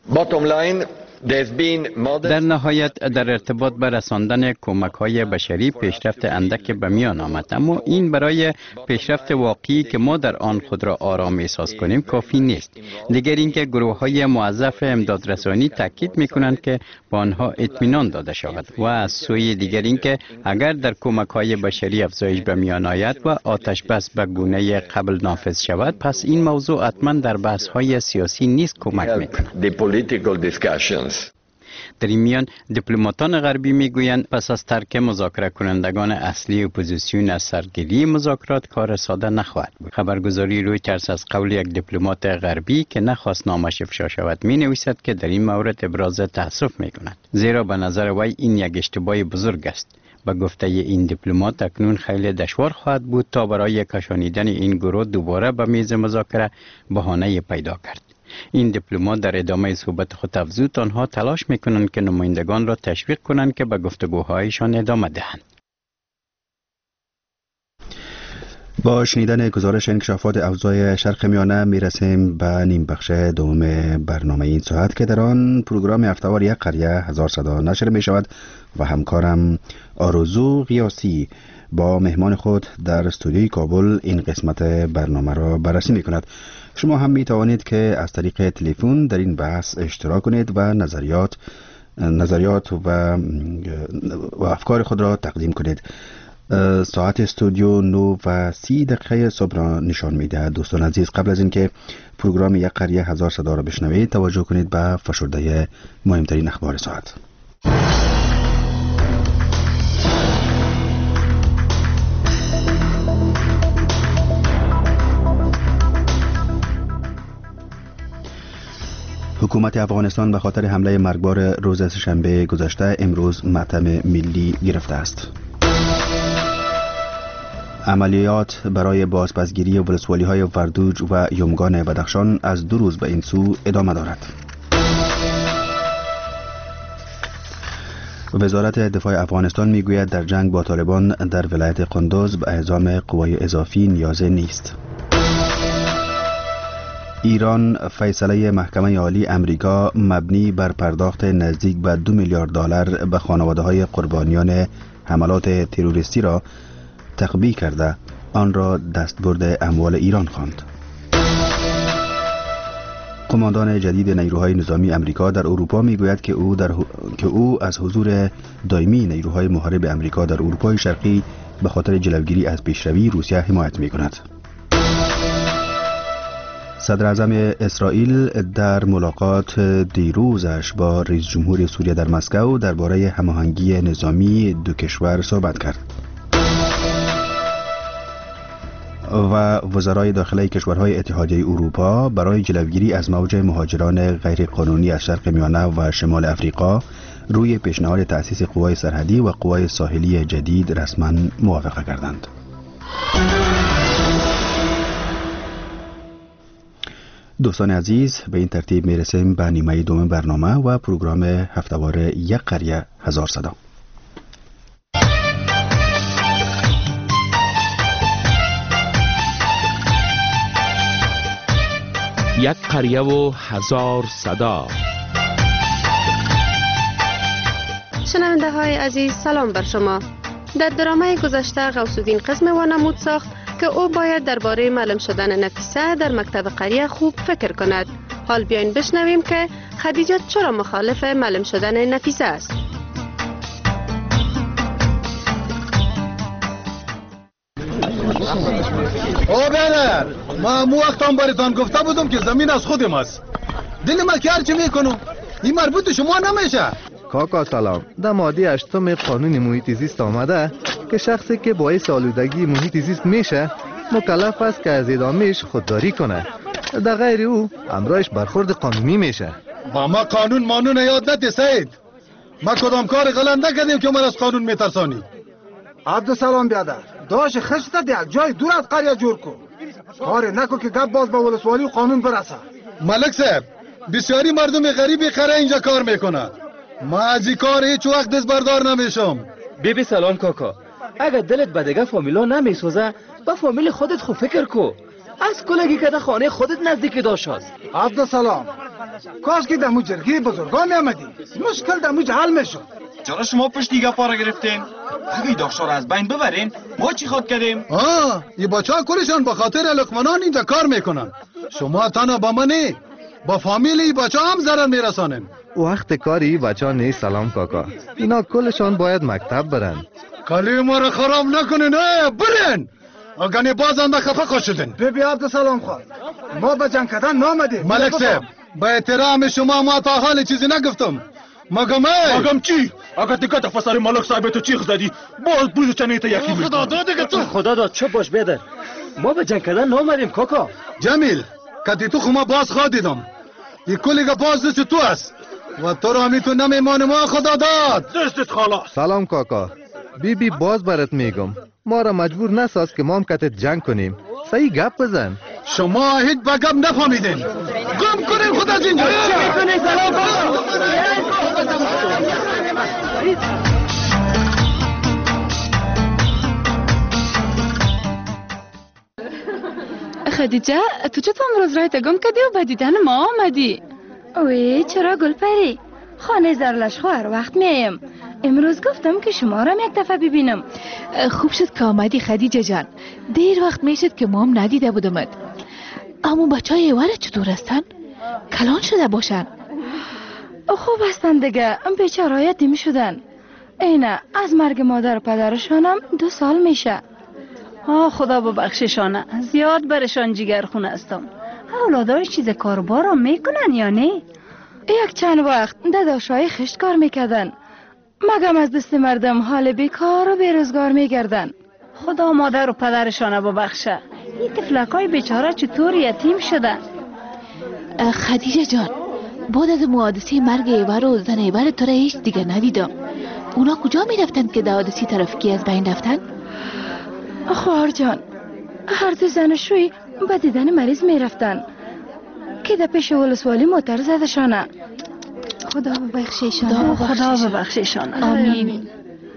در نهایت در ارتباط به رساندن کمک‌های بشری پیشرفت اندک به میان آمد، اما این برای پیشرفت واقعی که ما در آن خود را آرام احساس کنیم کافی نیست. دیگر اینکه گروه‌های موظف امدادرسانی تاکید می‌کنند که با آنها اطمینان داده شود و از سوی دیگر اینکه اگر در کمک‌های بشری افزایش به میان آید و آتش بس به گونه قبل نافذ شود، پس این موضوع حتما در بحث‌های سیاسی نیز کمک می‌کند. در این میان دیپلماتان غربی میگویند پس از ترک مذاکره کنندگان اصلی اپوزیسیون از سرگیری مذاکرات کار ساده نخواهد بود. خبرگزاری رویترز از قول یک دیپلمات غربی که نخواست نامش افشا شود می نویسد که در این مورد ابراز تأسف می کند، زیرا به نظر وی این یک اشتباه بزرگ است. به گفته این دیپلمات اکنون خیلی دشوار خواهد بود تا برای کشانیدن این گروه دوباره به میز مذاکره بهانه پیدا کرد. این دیپلمات در ادامه صحبت خود افزود آنها تلاش میکنند که نمایندگان را تشویق کنند که به گفتگوهایشان ادامه دهند. با شنیدن گزارش انکشافات اوضاع شرق میانه میرسیم به نیم بخش دوم برنامه این ساعت که در آن پروگرام هفته‌وار یک قریه هزار صدا نشر می شود و همکارم آرزو قیاسی با مهمان خود در استودیوی کابل این قسمت برنامه را بررسی می کند. شما هم می توانید که از طریق تلفن در این بحث اشتراک کنید و نظریات و افکار خود را تقدیم کنید. ساعت استودیو 9:30 صبح را نشان میده. دوستان عزیز، قبل از اینکه پروگرام یک قریه هزار صدا را بشنوید توجه کنید به فشرده مهمترین اخبار ساعت. حکومت افغانستان به خاطر حمله مرگبار روز سه‌شنبه گذشته امروز ماتم ملی گرفته است. عملیات برای بازپسگیری ولسوالی‌های وردوج و یمگان بدخشان از 2 روز به این سو ادامه دارد. وزارت دفاع افغانستان میگوید در جنگ با طالبان در ولایت قندوز به اعزام قوای اضافی نیاز نیست. ایران فیصله محکمه عالی امریکا مبنی بر پرداخت نزدیک به $2 میلیارد به خانواده‌های قربانیان حملات تروریستی را تخبیه کرده آن را دستبرد اموال ایران خواند. قماندان جدید نیروهای نظامی امریکا در اروپا میگوید که او از حضور دائمی نیروهای محارب امریکا در اروپای شرقی به خاطر جلوگیری از پیشروی روسیه حمایت میکند. صدر اعظم اسرائیل در ملاقات دیروزش با رئیس جمهور سوریه در مسکو درباره هماهنگی نظامی دو کشور صحبت کرد. و وزرای داخلی کشورهای اتحادیه اروپا برای جلوگیری از موج مهاجران غیرقانونی از شرق میانه و شمال افریقا روی پیشنهاد تأسیس قوای سرحدی و قوای ساحلی جدید رسما موافقه کردند. دوستان عزیز، به این ترتیب میرسیم به نیمه دوم برنامه و پروگرام هفته‌وار یک قریه هزار صدا. یک قریه و هزار صدا. شنونده های عزیز، سلام بر شما. در درامه گذشته غوث‌الدین قزم وانمود ساخت که او باید درباره معلم شدن نفیسه در مکتب قریه خوب فکر کند. حال بیاین بشنویم که خدیجه چرا مخالف معلم شدن نفیسه است. او برادر، ما وقتام براتان گفته بودم که زمین از خودم است. دل ما که هرچی میکنم این مربوط به شما نمیشه. کاکا سلام. در ماده 8 قانون محیط زیست آمده که شخصی که باعث آلودگی محیط زیست میشه مکلف است که از ادامهش خودداری کنه. در غیر او امرایش برخورد قانونی میشه. با ما قانون مانون یاد نده سید. ما کدام کار غلط نکردیم که من از قانون میترسانی. عبدالسلام برادر، داش خشت ده جای دور از قریه جور کن. کار نکو که گپ باز به ولسوالی و قانون برسه. ملک صاحب، بسیاری مردم غریبی قره اینجا کار میکنه. ما از این کار هیچ وقت دست بردار نمیشم. بیبی سلام کاکا. اگر دلت به دیگه فامیلا نمیسوزه با فامیل خودت خو فکر کو. از کلگی که در خانه خودت نزدیکی داشت است. عبدالسلام، کاش که دمو جرگی بزرگا میامدی مشکل دمو حل میشد. چرا شما پشت گپا را گرفتین؟ اگه داخشا را از بین ببرین ما چی خود کردیم؟ این بچه ها کلشان به خاطر لقمانان اینجا کار میکنن. شما تنها با منی با فامیل این بچه هم ضرر میرسانن. وقت کاری بچه ها نیست. سلام کاکا، اینا کلشان باید مکتب برن. کلی ما را خراب نکنین. برین اگه بازم به خفه شدین. بیبی عبدالسلام خواهد ما به جنگ کردن نامدیم. ملک صاحب، با احترام شما ما تا حال چیزی نگفتم. مگم چی؟ اگر دیگه تفسیر ملک صاحب تو چیخ زدی باز بوزو چنیت یکی میکنم. خدا داد دیگه تو. خدا داد چه باش بدر. ما به جنگ کردن نامدیم کاکا. جمیل، کتی تو خما باز خواه دیدم. این کلیگه باز دست تو است و تو را همی تو نمیمان ما. خدا داد دستت خلاص. سلام کاکا. بیبی باز برات میگم ما را مجبور نساز که ما هم کتت جنگ کنیم. صحیح گپ بزن. شما هیچ با گپ نفهمیدین. گم کنین خود از اینجا. خدیجه تو چطور امروز رایت گم کردی و به دیدن ما آمدی؟ اوی چرا گلپری؟ خانه زرلشخو هر وقت میایم. امروز گفتم که شما را یک دفعه ببینم. خوب شد که آمدی خدیجه جان. دیر وقت میشد که ما هم ندیده بودمت. اما بچه های ایواره چطور هستن؟ کلان شده باشن؟ خوب هستن دیگه، بیچاره یتیم شدن. اینه از مرگ مادر و پدرشانم 2 سال میشه. خدا ببخششانه، زیاد برشان جگرخون هستم. اولادای چیز کاربار را میکنن یا نه؟ یک چند وقت داداشای خشت کار میکردن. مگم از دست مردم حال بیکار و بیروزگار میگردن. خدا مادر و پدرشان ببخشه. این طفلکای بیچاره چطور یتیم شدن؟ خدیجه جان، بعد از حادثه مرگ ایور و زن ایور تو را هیچ دیگه ندیدم. اونا کجا میرفتن که در حادثه ترافیکی از بین رفتن؟ خواهر جان، هر 2 زنشوی به دیدن مریض میرفتن که در پیش ولسوالی موتر زدشانه. خدا ببخشیشانه. خدا ببخشیشانه. آمین.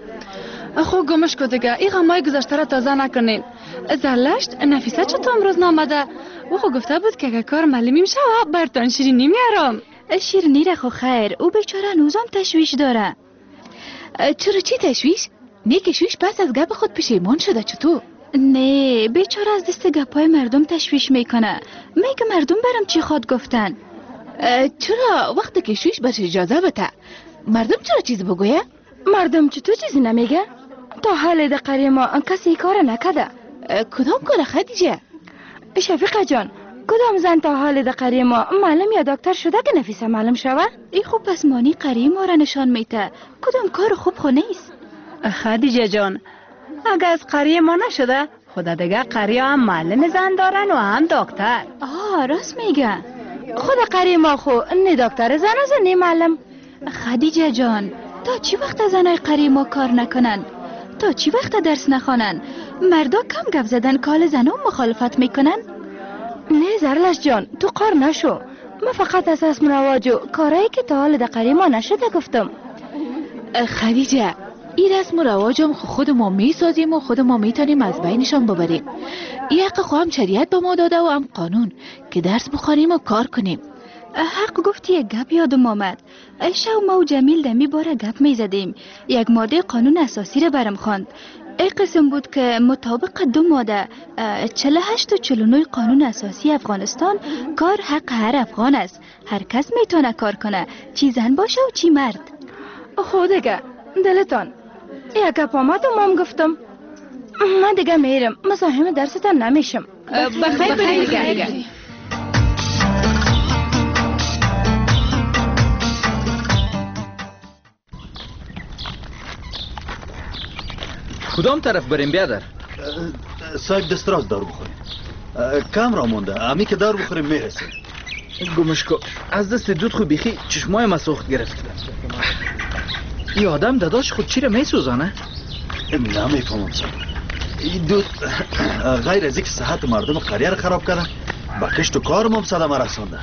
خب گمش کو دیگه، این غمای گذشته را تازه نکنین. زرلشت نفیسه چطور امروز نامده؟ او خو گفته بود که اگه کار معلومی میشه برتان شیرینی میارم. شیرینی را خو خیر، او بیچاره نوزم تشویش داره. چرا چی تشویش؟ نیکشویش پس از گپ خود پشیمان شده چطور؟ نه، بیچاره از دست گپای مردم تشویش میکنه. میگه مردم برم چی خود گفتن. چرا وقتی که شویش برش اجازه بده؟ مردم چرا چیز بگویه؟ مردم چطور چیزی نمیگه؟ تا حال در قریه ما کسی کار نکده. کدام کار خدیجه؟ شفیقه جان، کدام زن تا حال در قریه ما معلم یا دکتر شده که نفیسه معلم شود؟ این خوب پس مانی قریه ما را نشان میده. کدام کار خوب خو نیست. خدیجه جان، اگه از قریه ما نشده خدا دیگه قریه هم معلم زن دارن و هم دکتر. راست میگه. خدا قریه ما خو نه دکتر زن از نه معلم. خدیجه جان، تا چی وقت زنای قریه ما کار نکنن؟ تا چی وقت درس نخوانن؟ مردا کم گپ زدن کال زنان مخالفت میکنن؟ نه زرلش جان، تو قار نشو. من فقط اساس رواج و کارایی که تا حال در قریه ما نشده گفتم. خدیجه، این رسم و رواجم خود ما میسازیم و خود ما میتونیم از بینشان ببریم. این حق خو هم شریعت به ما داده و هم قانون که درس بخوریم و کار کنیم. حق گفتی یک گپ یادم آمد. شو ما و جمیل دمی باره گپ میزدیم. یک ماده قانون اساسی را برم خواند. این قسم بود که مطابق 2 ماده 48 و 49 قانون اساسی افغانستان کار حق هر افغان است. هر کس میتونه کار کنه، چی زن باشه و چی مرد. خودگه دلتان یک گپ آمد و مام گفتم من دیگه میرم، مزاحم درستان نمیشم. بخیر دیگه. کدام طرف بریم بیادر؟ صاحب دستراز دار بخوریم. کم را مونده، امی که دار بخوریم میرسیم. گمشکو، از دست دود خو بیخی چشمای ما سوخت گرفت. این آدم داداش خود چی را میسوزانه؟ نمیفهمم صاحب. این دود غیر از اینکه صحت مردم قریه را خراب کرده، با کشت و کارم هم صدمه رسانده.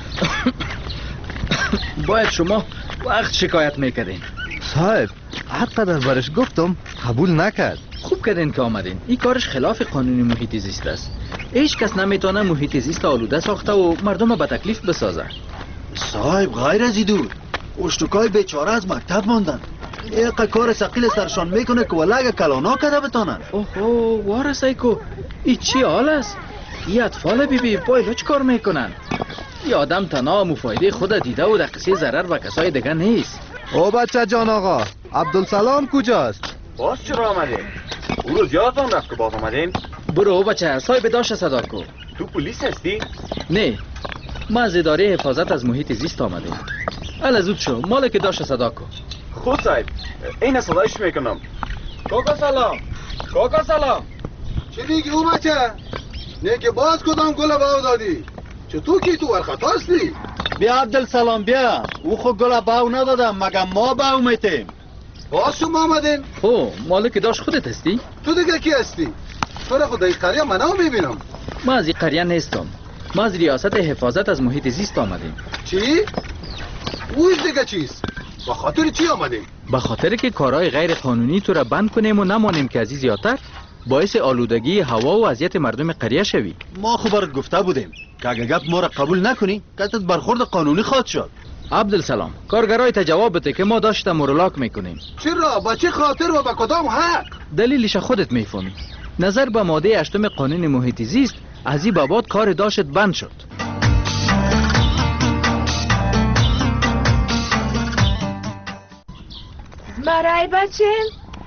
باید شما وقت شکایت میکردین. صاحب، هر قدر برش گفتم قبول نکرد. خوب کردین که آمدین. این کارش خلاف قانون محیط زیست است. هیچ کس نمیتونه محیط زیست آلوده ساخته و مردم به تکلیف بسازه. صاحب غیر از این دود اشتکای بیچاره از مکتب ماندن. یک کار ثقیل سرشان میکنه که ولگه کلانا کده بتانن. اوه وارسای کو، این چی حال است؟ این اطفال بی پای چه کار میکنن؟ این آدم تنها مفایده خود دیده و در قصه ضرر و کسای دیگه نیست. او بچه جان آقا، عبدالسلام کجاست؟ باز چرا آمدین؟ او روز یادتان رفت که باز آمدین؟ برو بچه، صاحب داشت صدا کو. تو پلیس هستی؟ نه، ما از اداره حفاظت از محیط زیست آمدیم. الا زود شو، مالک داشت صدا کو. خود صاحب، این صدایش میکنم. کاکا سلام. چی دیگه او بچه؟ نه که باز کدام گل باو دادی؟ چطور که تو ورخطا هستی؟ بیا عبدالسلام بیا، او خود گل باو ندادم مگه ما باو میتیم. باز شما آمدین؟ مالک داشت خودت هستی؟ تو دیگه کی هستی؟ تو را خود این قریه منو میبینم. ما از این قریه نیستم، ما از ریاست حفاظت از محیط زیست آمدیم. چی؟ اوش دیگه چیست؟ با خاطر چی آمدیم؟ به خاطر که کارهای غیر قانونی تو را بند کنیم و نمانیم که از این زیادتر باعث آلودگی هوا و اذیت مردم قریه شوی. ما خو برات گفته بودیم که اگه گپ ما را قبول نکنی کتت برخورد قانونی خواهد شد. عبدالسلام، کارگرای تا جواب بده که ما داشتم مورولاک میکنیم. چرا؟ با چه خاطر و با کدام حق؟ دلیلش خودت میفهمی. نظر به ماده 8 قانون محیط زیست از این بابات کار داشت بند شد. مرای بچیم،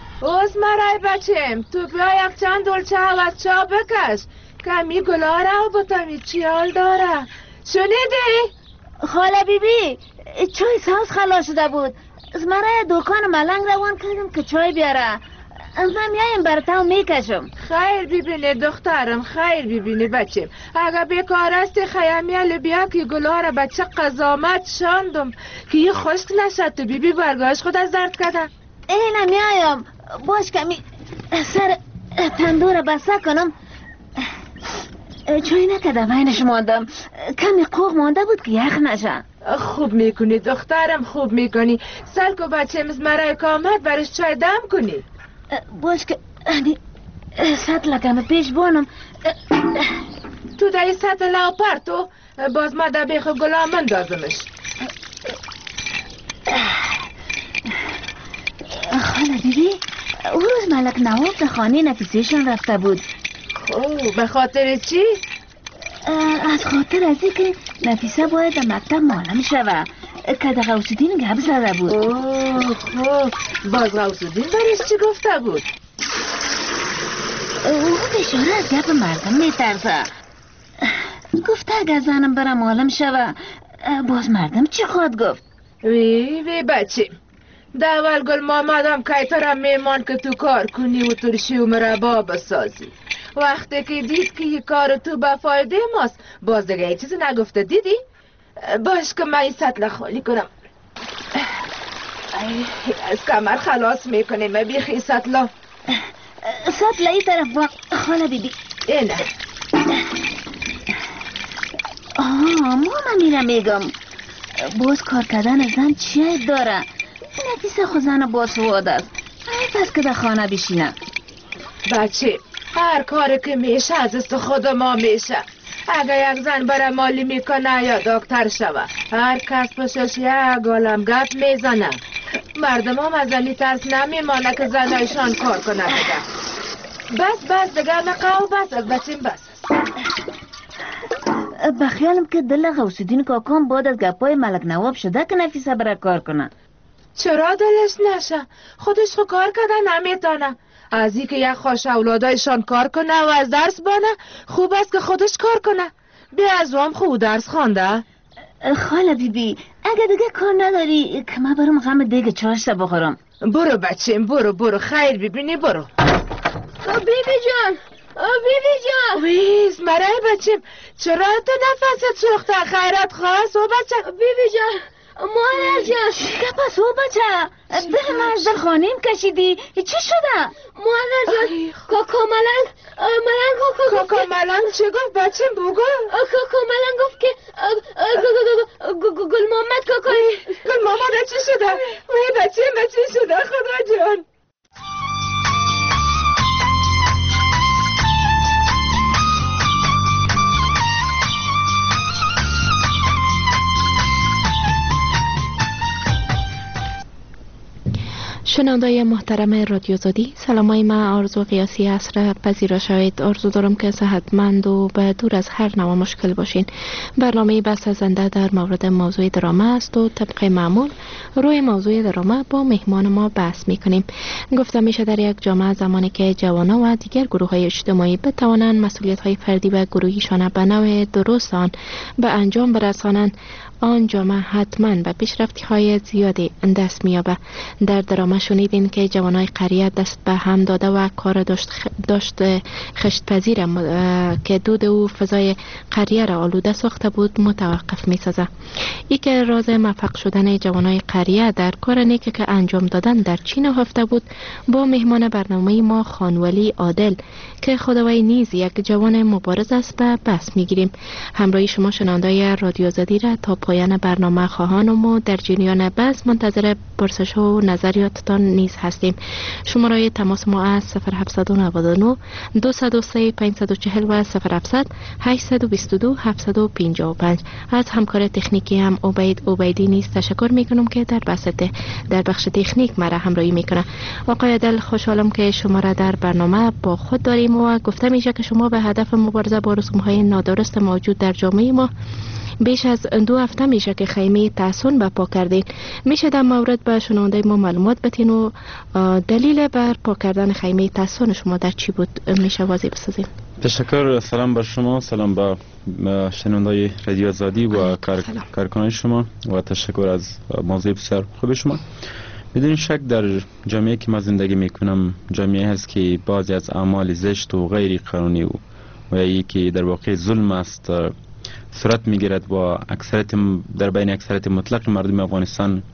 تو بیا یک چند دلچه از چا بکش. کمی گلا را و بطمی چیال داره. شنیدی؟ خاله بیبی چای ساز خلاص شده بود. از مرای دکان ملنگ روان کردم که چای بیاره. من میایم براتو میکشم. خیر ببینی دخترم، خیر ببینی بچیم. اگه بیکار است خیامیل بیا که گلا را بچه قضامت شاندم که یه خشک نشد. تو بیبی برگاش خود از درد کده. اینه میایم باش کمی سر تندور بسته کنم. چای نکده بینش ماندم. کمی قوق مانده بود که یخ نشه. خوب میکنی دخترم، خوب میکنی. سلکو بچه از مرای کامت برش چای دم کنی. باش که سطل کم پیش بانم. تو دایی سطل لاو پرتو باز ما دا بیخ گلا من دازمش. خاله بیبی او روز ملک نواب به خانه نفیسیشان رفته بود. به خاطر چی؟ از خاطر ازی که نفیسه باید به مکتب معلم شوه که در غوثالدین گپ زده بود. باز غوثالدین برش چی گفته بود؟ او بشاره از گپ مردم میترسه. گفته اگر زنم برم معلم شوه باز مردم چی خواهد گفت؟ وی بچه دول گل مامدم که ترم میمان که تو کار کنی و ترشی و مربا بسازی. وقتی که دید که یه کار تو به فایده ماست باز دیگه یه چیزی نگفته. دیدی؟ باش که من این سطل خالی کنم. از کمر خلاص میکنیم بیخی سطلا. سطل ای طرف با خاله بیبی. اینه ماما میرم میگم باز کار کردن زن چیه داره؟ نفیسه خود زن باسواد است. پس که در خانه بشینه. بچه هر کاری که میشه از است خود ما میشه. اگه یک زن برای مالی میکنه یا دکتر شوه هر کس پشش یک عالم گپ میزنه. مردم هم از زنی ترس نمیمانه که زنایشان کار کنه. بس دیگه نقاو بس از بچیم بس. بخیالم که دل غوثالدین کاکام بعد از گپای ملک نواب شده که نفیسه برای کار کنه. چرا دلش نشه؟ خودش خو کار کرده نمیتونه. از این که یک خوش اولادایشان کار کنه و از درس بانه خوب است که خودش کار کنه. بیا از هم خود درس خوانده. خاله بیبی اگه دیگه کار نداری که من برم غم دیگه چاشته بخورم. برو بچیم برو خیر ببینی برو. بیبی جان ویز مرای بچیم چرا تو نفست سوخته؟ خیرت خواست و بچه. بیبی جان مادر جان پس او بچه به من از در خانیم کشیدی چی شده؟ مادر جان کاکا ملنگ چه گفت بچه بگو؟ کاکا ملنگ گفت که گل محمد گل محمد چی شده؟ وی بچه چی شده خدا جان؟ شنوندای محترم رادیو آزادی، سلامای من آرزو قیاسی عصر پذیرا شوید. آرزو دارم که صحتمند و به دور از هر نوع مشکل باشین. برنامه بحث زنده در مورد موضوع درامه است و طبق معمول روی موضوع درامه با مهمان ما بحث میکنیم. گفته میشه در یک جامعه زمانی که جوانان و دیگر گروه های اجتماعی بتوانند مسئولیت های فردی و گروهیشان به نوع درست آن به انجام برسانند، آن جامعه حتما به پیشرفتی های زیادی دست میابه. در درامه شنیدین که جوانای قریه دست به هم داده و کار داشت خشتپذیر که دود و فضای قریه را آلوده ساخته بود متوقف میسازه. ای که راز موفق شدن جوانای قریه در کار نیکی که انجام دادن در چی نهفته بود با مهمان برنامه ما خانولی عادل که خداوی نیز یک جوان مبارز است به بحث میگیریم. همراه شما شنوندای رادیو آزادی را تا پایان برنامه خواهانم و در جریان بحث منتظر پرسش و نظریات افغانستان نیز هستیم. شماره تماس ما از 0799 203 540 و 0700 822 755. از همکار تکنیکی هم عبیدی نیز تشکر میکنم که در بخش تکنیک مرا همراهی میکنه. آقای عدل، خوشحالم که شما را در برنامه با خود داریم و گفته میشه که شما به هدف مبارزه با رسوم‌های نادرست موجود در جامعه ما بیش از 2 هفته میشه که خیمه تحصن برپا کردین. میشه در مورد به شنونده ما معلومات بدین و دلیل بر پا کردن خیمه تحصن شما در چی بود؟ میشه واضح بسازین؟ تشکر. سلام بر شما، سلام با شنوندای رادیو آزادی و کارکنان شما و تشکر از موضوع بسیار خوب شما. بدون شک در جامعه که ما زندگی میکنم جامعه هست که بعضی از اعمال زشت و غیر قانونی و یکی در واقع ظلم است صورت میگیرد و اکثریت در بین اکثریت مطلق مردم افغانستان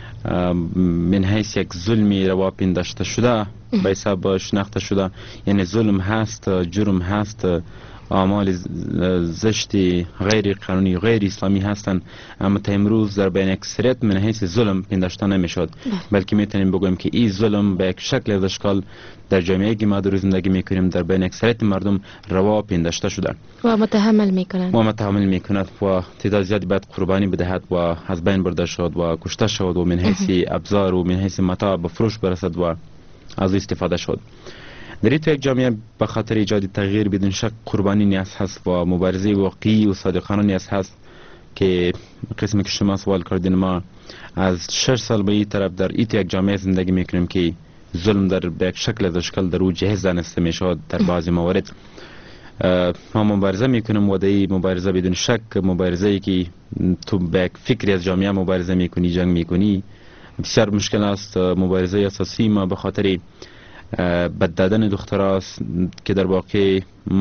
من حیث یک ظلمی روا پنداشته شده به حساب شناخته شده. یعنی ظلم هست، جرم هست، اعمال زشتی غیر قانونی غیر اسلامی هستند، اما تا امروز در بین اکثریت من حیث ظلم پنداشته نمیشد، بلکه میتونیم بگوییم که این ظلم به یک شکل از اشکال در جامعه که ما در زندگی میکنیم در بین اکثریت مردم روا پنداشته شده و متحمل میکند و تعداد زیادی باید قربانی بدهد و از بین برده شد و کشته شد و من حیث ابزار و من حیث متاع به فروش برسد و از استفاده شد. در تو یک جامعه به خاطر ایجاد تغییر بدون شک قربانی نیاز هست و مبارزه واقعی و صادقانه نیاز هست که قسمی که شما سوال کردین ما از 6 سال به این طرف در یک جامعه زندگی میکنیم که ظلم در به یک شکل از اشکال در او جهز دانسته میشود. در بعضی موارد ما مبارزه میکنیم و در این مبارزه بدون شک مبارزه ای که تو به یک فکری از جامعه مبارزه میکنی، جنگ میکنی، بسیار مشکل است. مبارزه اساسی ما به خاطر بد دادن دختراست که در واقع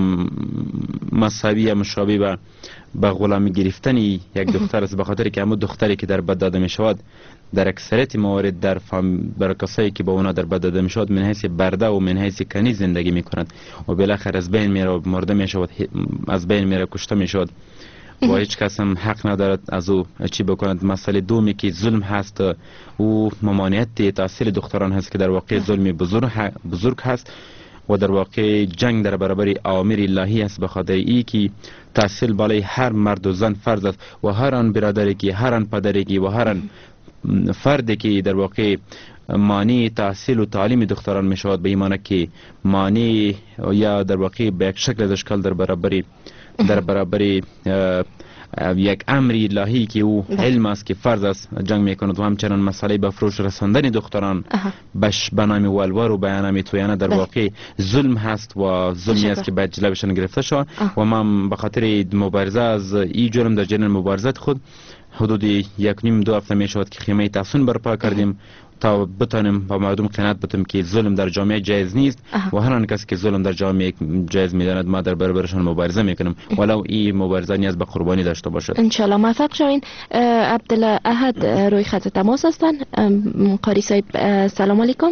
مساوی مشابه به غلامی گرفتن یک دختر است، به خاطر که همون دختری که در بد داده می شود در اکثریت موارد در بر کسایی که با اونا در بد داده می شود من حیث برده و من حیث کنی زندگی می کند و بالاخره از بین میره و مرده می شود، از بین میره، کشته می شود و هیچ کس هم حق ندارد از او چی بکند. مسئله دومی که ظلم هست و ممانعت تحصیل دختران هست که در واقع ظلم بزرگ هست و در واقع جنگ در برابر اوامر الهی است، به خاطر ای که تحصیل بالای هر مرد و زن فرض است و هر آن برادری که هر آن پدری که و هر آن فردی که در واقع مانع تحصیل و تعلیم دختران می شود به این معنی که مانع یا در واقع به یک شکل از اشکال در برابر یک امر الهی که او علم است که فرض است جنگ میکند و همچنان مسئله به فروش رساندن دختران به نام ولوار و به نام تویانه در واقع ظلم هست و ظلمی است که باید جلوشان گرفته شود و ما به خاطر مبارزه از این جرم در جریان مبارزات خود حدود 1.5-2 هفته می شود که خیمه تحصن برپا کردیم تا بتانیم با مردم قناعت بدیم که ظلم در جامعه جایز نیست و هر آن کسی که ظلم در جامعه جایز میداند ما در برابرشان مبارزه میکنیم ولو این مبارزه نیاز به قربانی داشته باشد. ان شاء الله موفق شوین. عبدالاحد روی خط تماس هستن. قاری صاحب سلام علیکم.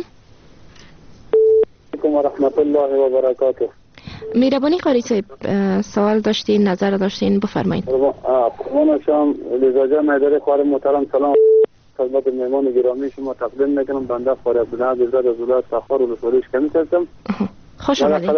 علیکم و رحمت الله و برکاته. میربانی قاری صاحب سوال داشتین، نظر داشتین، بفرمایید. قربان شما لزاجه مدار خوار محترم سلام خدمت مهمان گرامی شما تقدیم میکنم. بنده فارغ الدین عزیزاد از ولایت سخار و رسولیش کمی هستم. خوش آمدید.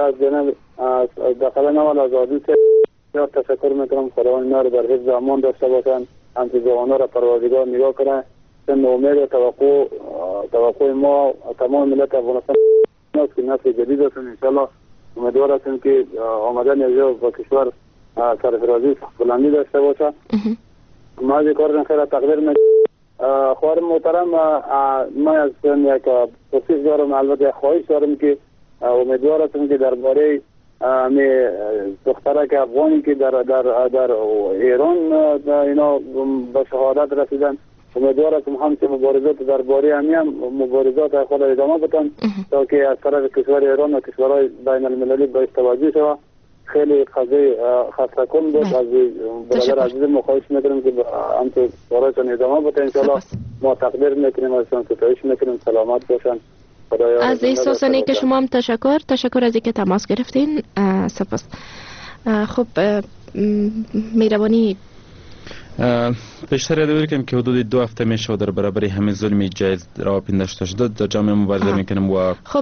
داخل نوال از عادی تشکر میکنم. خداوند اینا رو در حفظ امان داشته باشن، همچنین جوانا را پروردگار نگاه کنه. سن امید و توقع ما تمام ملت افغانستان است که نسل جدید هستن. انشالله امیدوار هستیم که آمدن اینجا با کشور سرفرازی بلندی داشته باشه. ما از کار خیر تقدیر میکنم. خواهر محترم ما از یک پرسش دارم، البته خواهش دارم که امیدوار هستم که درباره دختره که افغانی که در ایران اینا به شهادت رسیدن، امیدوار هستم همچه مبارزات درباره هم مبارزات خود ادامه بدن تا که از طرف کشور ایران و کشورهای بین المللی باید توجه شود. خیلی قضیه خسته کن بود. از برادر عزیز مخواهش میکنم که همچه کارایشان ادامه بده. انشاءالله ما تقدیر میکنیم ازشان، ستایش میکنیم. سلامت باشن. از احساس نیک شما هم تشکر از اینکه تماس گرفتین. سپاس. خب میروانی بیشتر یادآوری کنم که حدود 2 هفته میشه در برابر همه ظلم جایز راه پنداشته شده در جامعه مبارزه میکنم و خب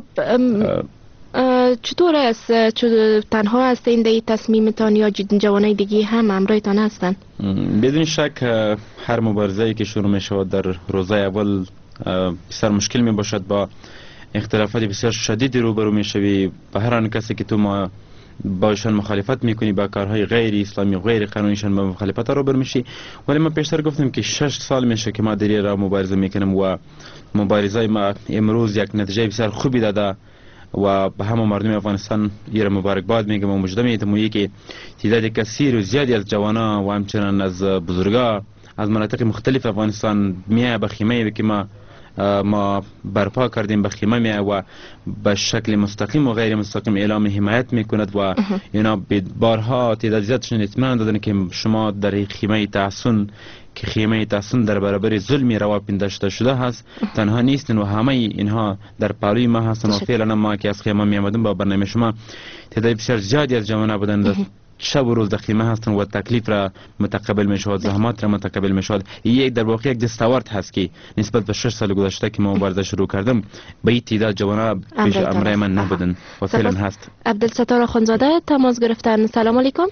چطور است؟ تنها هستین در این تصمیمتان یا جوانای دیگه هم همراهتان هستن؟ بدون شک هر مبارزه‌ای که شروع میشه در روزه اول بسیار مشکل می باشد، با اختلافات بسیار شدید روبرو میشوی. به هر آن کسی که تو ما باشان مخالفت میکنی، با کارهای غیر اسلامی و غیر قانونیشان با مخالفت روبرو میشی. ولی من پیشتر گفتم که 6 سال میشه که ما در این راه مبارزه میکنم و مبارزه ما امروز یک نتیجه بسیار خوبی داده و به همه مردم افغانستان ایره مبارکباد میگم و مجده میتم که تعداد کثیر و زیادی از جوانا و همچنان از بزرگا از مناطق مختلف افغانستان میای به خیمه که ما برپا کردیم، به خیمه میای و به شکل مستقیم و غیر مستقیم اعلام حمایت میکند و اینا بارها تعداد زیادشون اطمینان دادن که شما در خیمه تحسن که خیمه تحسن در برابر ظلم روا پنداشته شده هست تنها نیستن و همه اینها در پالوی ما هستن و فعلا ما که از خیمه می آمدیم با برنامه شما تعداد بسیار زیادی از جوانان بودن شب و روز در خیمه هستن و تکلیف را متقبل می شود، زحمات را متقبل می شود. یک در واقع یک دستاورد هست که نسبت به 6 سال گذشته که ما مبارزه شروع کردم به این تعداد جوانان پیش امرای من نبودن و فعلا هست. عبدالستار آخوندزاده تماس گرفتن. سلام علیکم.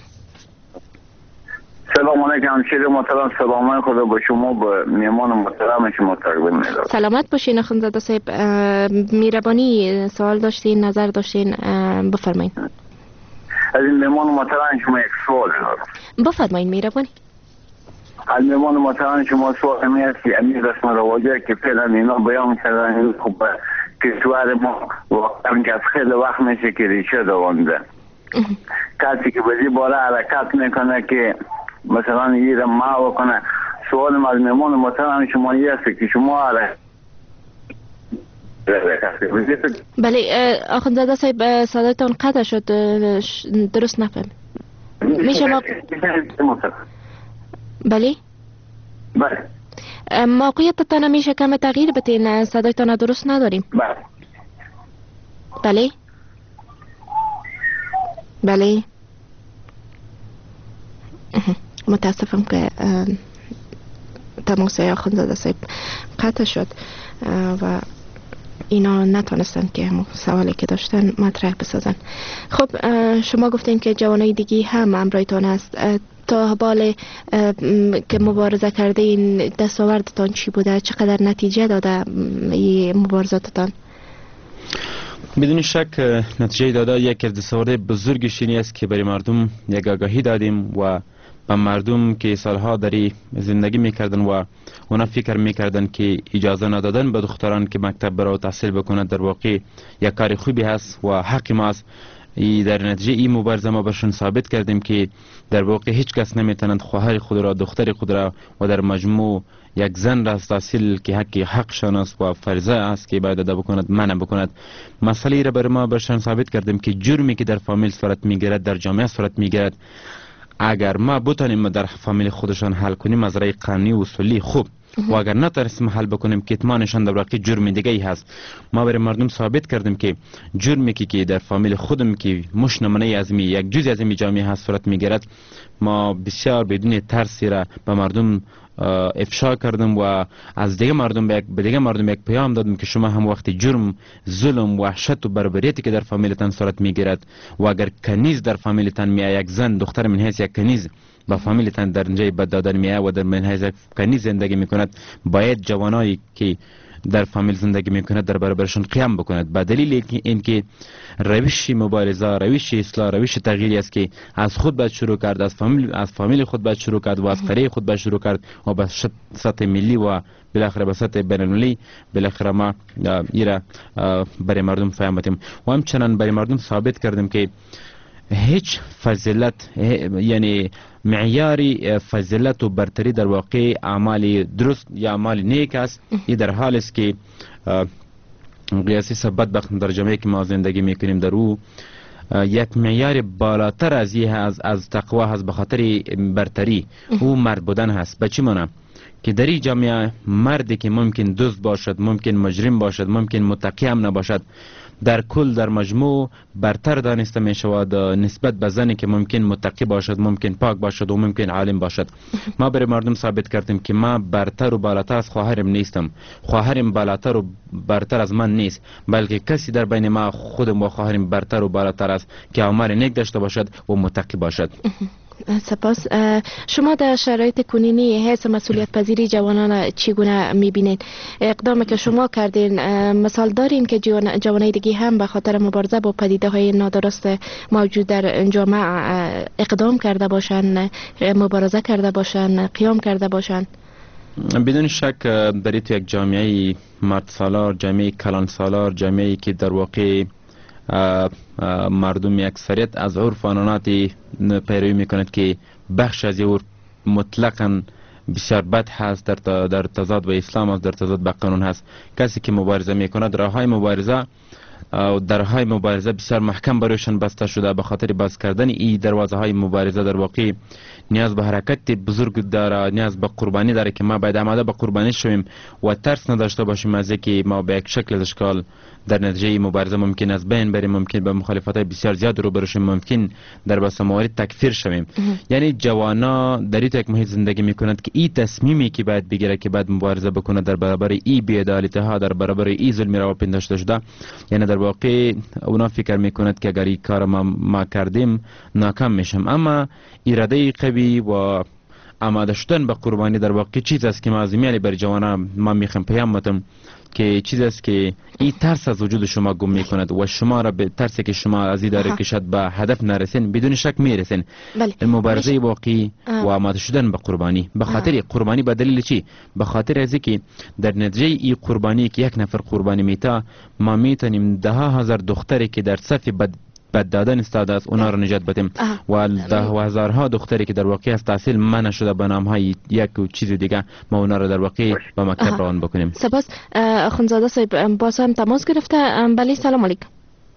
سلام علیکم شیر محترم، سلام خدا با شما، با میمان محترم شما تقبل میدارم. سلامت باشین آخوندزاده صاحب. میربانی سوال داشتین، نظر داشتین، بفرمایید. از این میمان محترم شما یک سوال دارم. بفرمایید میربانی. از میمان محترم شما سوال می است که امیر رسم رواجه که فعلا اینا بیان کردن خب کشور ما واقعا که از خیلی وقت میشه که ریشه دوانده. کسی که بزی باره حرکت میکنه که مثلا یه را ما بکنه. سوال از میمان محترم شما یه است که شما بله آخوندزاده صاحب صدایتان قطع شد، درست نفهم. میشه ما بله موقعیتتان میشه کم تغییر بتین، صدایتان درست نداریم. بله بله متاسفم که تماس آخوندزاده صاحب قطع شد و اینا نتونستن که همون سوالی که داشتن مطرح بسازن. خب شما گفتین که جوانای دیگی هم همراهتان هست. تا بال که مبارزه کرده این دستاوردتان چی بوده؟ چقدر نتیجه داده این مبارزاتتان؟ بدون شک نتیجه داده یک از دستاورد بزرگش این است که برای مردم یک آگاهی دادیم و به مردم که سالها داری زندگی میکردن و اونا فکر میکردن که اجازه ندادن به دختران که مکتب برای تحصیل بکنند در واقع یک کار خوبی هست و حق ما است. در نتیجه این مبارزه ما برشون ثابت کردیم که در واقع هیچ کس نمیتونند خواهر خود را، دختر خود را و در مجموع یک زن را از تحصیل که حقشان است و فرضه است که باید ادا بکند منع بکند. مسئله را بر ما برشون ثابت کردیم که جرمی که در فامیل صورت میگیرد در جامعه صورت میگیرد اگر ما بتانیم در فامیل خودشان حل کنیم از رای قانونی و اصولی خوب و اگر نتونستیم حل بکنیم کتمانشان در واقع جرم دیگه ای هست. ما برای مردم ثابت کردیم که جرمی که در فامیل خودم که مش نمونه از یک جزء از این جامعه هست صورت میگیرد ما بسیار بدون ترسی را به مردم افشا کردم و از دیگه مردم به دیگه مردم یک پیام دادم که شما هم وقتی جرم، ظلم، وحشت و بربریتی که در فامیلتان صورت میگیرد و اگر کنیز در فامیلتان میآید، یک زن دختر من حیث یک کنیز با فامیلتان در اینجای بد دادن میآید و در من حیث یک کنیز زندگی میکند، باید جوانایی که در فامیل زندگی میکند در برابرشون قیام بکند. به دلیل اینکه روش مبارزه، روش اصلاح، روش تغییری است که از خود باید شروع کرد، از فامیل خود باید شروع کرد و از قریه خود باید شروع کرد و به سطح ملی و بالاخره به سطح بین‌المللی بالاخره ما ایرا برای مردم فهمتیم و همچنان برای مردم ثابت کردیم که هیچ فضیلت یعنی معیاری فضیلت و برتری در واقع اعمال درست یا اعمال نیک است. این در حال است که قیاسی بدبخت در جامعه که ما زندگی میکنیم در او یک معیار بالاتر از این از تقوا هست به خاطر برتری او مرد بودن هست. به چی معنی؟ که در این جامعه مردی که ممکن دزد باشد، ممکن مجرم باشد، ممکن متقی هم نباشد، در کل در مجموع برتر دانسته می شود نسبت به زنی که ممکن متقی باشد، ممکن پاک باشد و ممکن عالم باشد. ما برای مردم ثابت کردیم که ما برتر و بالاتر از خواهرم نیستم، خواهرم بالاتر و برتر از من نیست، بلکه کسی در بین ما خودم و خواهرم برتر و بالاتر است که عمر نیک داشته باشد و متقی باشد. سپاس. شما در شرایط کنونی حیث مسئولیت پذیری جوانان چگونه میبینید؟ اقدامی که شما کردین مثال دارین که جوانای دیگه هم به خاطر مبارزه با پدیده های نادرست موجود در جامعه اقدام کرده باشن، مبارزه کرده باشن، قیام کرده باشن؟ بدون شک در یک جامعه مرد سالار، جامعه کلان سالار، جامعه که در واقع مردم اکثریت از عرف آناناتی پیروی میکند که بخش از عرف مطلقاً بسیار بد هست، در تضاد با اسلام است، در تضاد با قانون هست. کسی که مبارزه میکند راههای مبارزه و درهای مبارزه بسیار محکم برایشان بسته شده. به خاطر باز کردن این دروازه های مبارزه در واقع نیاز به حرکت بزرگ داره، نیاز به قربانی داره که ما باید آماده به قربانی شویم و ترس نداشته باشیم از اینکه ما به یک شکل از اشکال در نتیجه مبارزه ممکن از بین بریم، ممکن به مخالفت بسیار زیاد روبرو شویم، ممکن در بسته موارد تکفیر شویم. یعنی جوانا در یک محیط زندگی میکنند که این تصمیمی که باید بگیره که باید مبارزه بکنه در برابر این بی‌عدالتی ها، در برابر این ظلم روا پنداشته شده، یعنی در واقع اونا فکر میکند که اگر این کار ما کردیم ناکام میشم. اما اراده قوی و آماده شدن به قربانی در واقع چیز است که ما از میان بر جوانا ما میخوام پیام بدم که چیز است که این ترس از وجود شما گم میکند و شما را به ترسی که شما از این داره که شاید به هدف نرسین بدون شک میرسین. مبارزه واقعی و آماده شدن به قربانی. به خاطر قربانی به دلیل چی؟ به خاطر از اینکه در نتیجه این قربانی که یک نفر قربانی میتا ما میتونیم 10,000 دختری که در صف بد دادن استاد است اونا رو نجات بدیم و ده و هزارها دختری که در واقع از تحصیل منع شده به نام های یک و چیز دیگه ما اونا رو در واقع به مکتب روان بکنیم. سپاس. خانزاده صاحب باز هم تماس گرفته. بله سلام علیکم.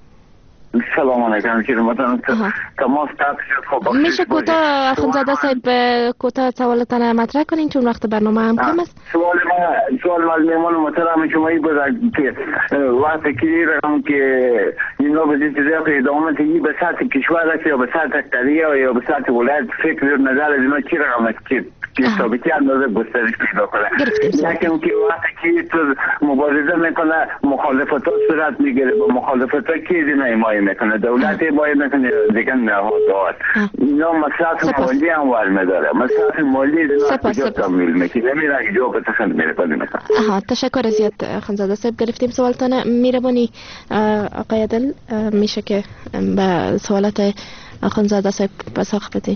سلام علیکم. تماس قطع شد. خب میشه کوتاه خانزاده صاحب کوتاه سوالتان مطرح کنین چون وقت برنامه هم کم است. سوال من میمون محترم شما این بود که وقتی که رقم که اینا به این چیزا که ادامه تیجی به سطح کشور است یا به سطح قریه یا به سطح ولایت فکر نظر از اینا چی رقم است که ثابتی اندازه گسترش پیدا کنه. یکم که وقتی که تو مبارزه میکنه مخالفت ها صورت میگیره با مخالفت ها کی دینا حمایت میکنه، دولت باید میکنه دیگه نهادات اینا مصرف مالی هم ورمه داره، مصرف مالی دینا کجا تمویل میکنه میره جو به تخند میره پلی میکنه. تشکر زیاد خانزاده صاحب. گرفتیم سوالتان. میربانی آقای عدل میشه که به سوالات خانزاده صاحب پاسخ بدین؟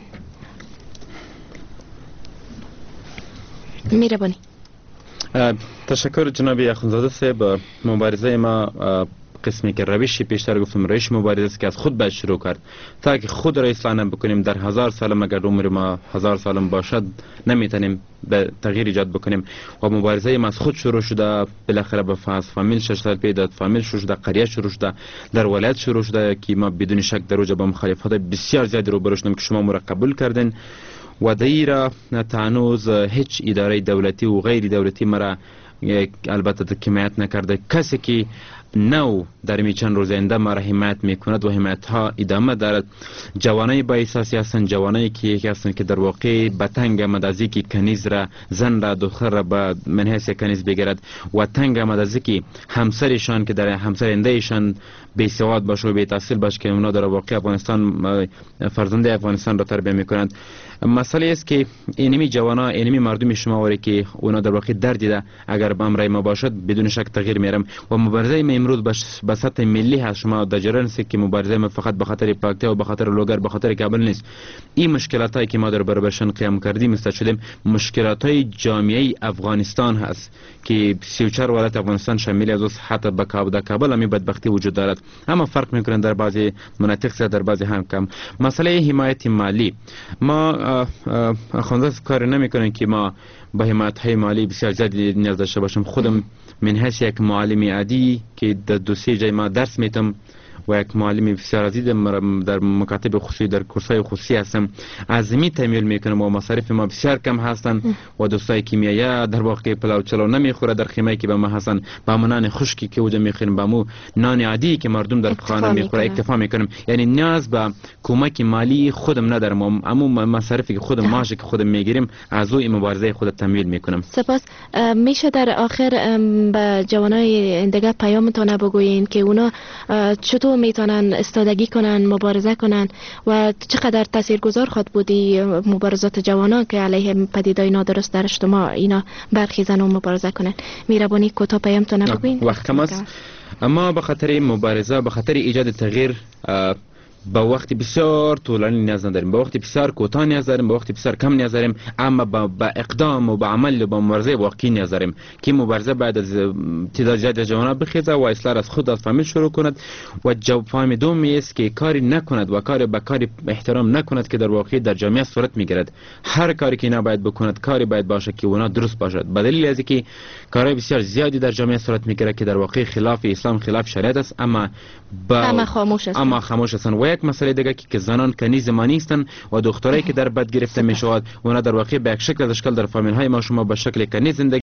میربانی. تشکر جناب اخوندزاده صاحب. مبارزه ما قسمی که روشی پیشتر گفتم روش مبارزه است که از خود باید شروع کرد تا که خود را اصلاح بکنیم. در 1000 سالم اگر عمر ما 1000 سالم باشد نمیتونیم به تغییر ایجاد بکنیم و مبارزه ما از خود شروع شده. بالاخره به فامیل 6 سال پیدا فامیل شروع شده، قریه شروع شده، در ولایت شروع شده که ما بدون شک در اوج با مخالفت بسیار زیاد روبرو شدیم که شما ما را قبول کردین و دیره تعنوز هیچ اداره دولتی و غیر دولتی مرا البته حمایت نکرده. کسی که نو در می چند روز آینده مرا حمایت میکند و حمایت ها ادامه دارد. جوانای با احساسی هستند، جوانایی که یکی هستند که در واقع به تنگ آمد از اینکه کنیز را زن را دختر را به منحیث کنیز بگیرد و تنگ آمد از اینکه همسرشان که در همسر ایشان بی سواد باشه و بی تحصیل باشه که اونا در واقع افغانستان فرزنده افغانستان را تربیت میکنند. مسئله است که اینمی جوانا اینمی مردم شما وری که اونا در واقع درد دیده اگر به امر ما باشد بدون شک تغییر میرم و مبارزه ما امروز به سطح ملی هست. شما در جریان است که مبارزه ما فقط به خاطر پاکتی و به خاطر لوگر به خاطر کابل نیست. این مشکلات هایی که ما در برابرشان قیام کردیم است شدیم مشکلات های جامعه افغانستان هست که 34 ولایت افغانستان شامل است. حتی به کابل هم بدبختی وجود دارد اما فرق میکنه در بعضی مناطق در بعضی هم کم. مسئله حمایت مالی ما خانزاده کار نمیکنن که ما با حمایت های مالی بسیار زیادی نیاز داشته باشم. خودم من حیث یک معلم عادی که در 2-3 جای ما درس میتم و یک معلم بسیار عزیز در مکاتب خصوصی در کورس‌های خصوصی هستم. از می تمویل میکنم و مصارف ما بسیار کم هستند و دوستای کیمیایی در واقع پلاو چلو نمیخوره در خیمه که به ما هستن، با نان خشکی که اونجا میخوریم، با مو نان عادی که مردم در خانه میخوره اکتفا میکنم. یعنی نیاز به کمک مالی خودم ندارم، اما مصارفی که خودم ماشه که خودم میگیریم از او مبارزه خود تمویل میکنم. سپاس. میشه در آخر به جوانای دیگه پیامتون بگویین که اونا چطور میتونن استادگی کنن، مبارزه کنن و چقدر تاثیرگذار خود بودی مبارزات جوانان که علیه پدیدهای نادرست در اجتماع اینا برخیزن و مبارزه کنن؟ میربانی کوتاه پیامتون بگویین. وقت کم است، اما به خاطر مبارزه، به خاطر ایجاد تغییر با وقت بسیار طولانی نیاز نداریم، با وقت بسیار کوتاه نیاز داریم، با وقت بسیار کم نیاز داریم، اما با اقدام و با عمل و با مبارزه واقعی نیاز داریم که مبارزه بعد از تعداد زیاد جوانان بخیزه و اصلاح از خود از فامیل شروع کند و فهم دومی است که کاری نکند و کار به کاری احترام نکند که در واقع در جامعه صورت میگیرد. هر کاری که نباید بکند کاری باید باشه که اونا درست باشد، به دلیل از اینکه کارهای بسیار زیادی در جامعه صورت میگیرد که در واقع خلاف اسلام، خلاف شریعت است، اما خاموش هستند. و یک مسئله دیگه که زنان کنی زمانی هستند و دخترایی که در بد گرفته میشود اونا در واقع به یک شکل از اشکال در فامیل های ما شما به شکل کنی زندگی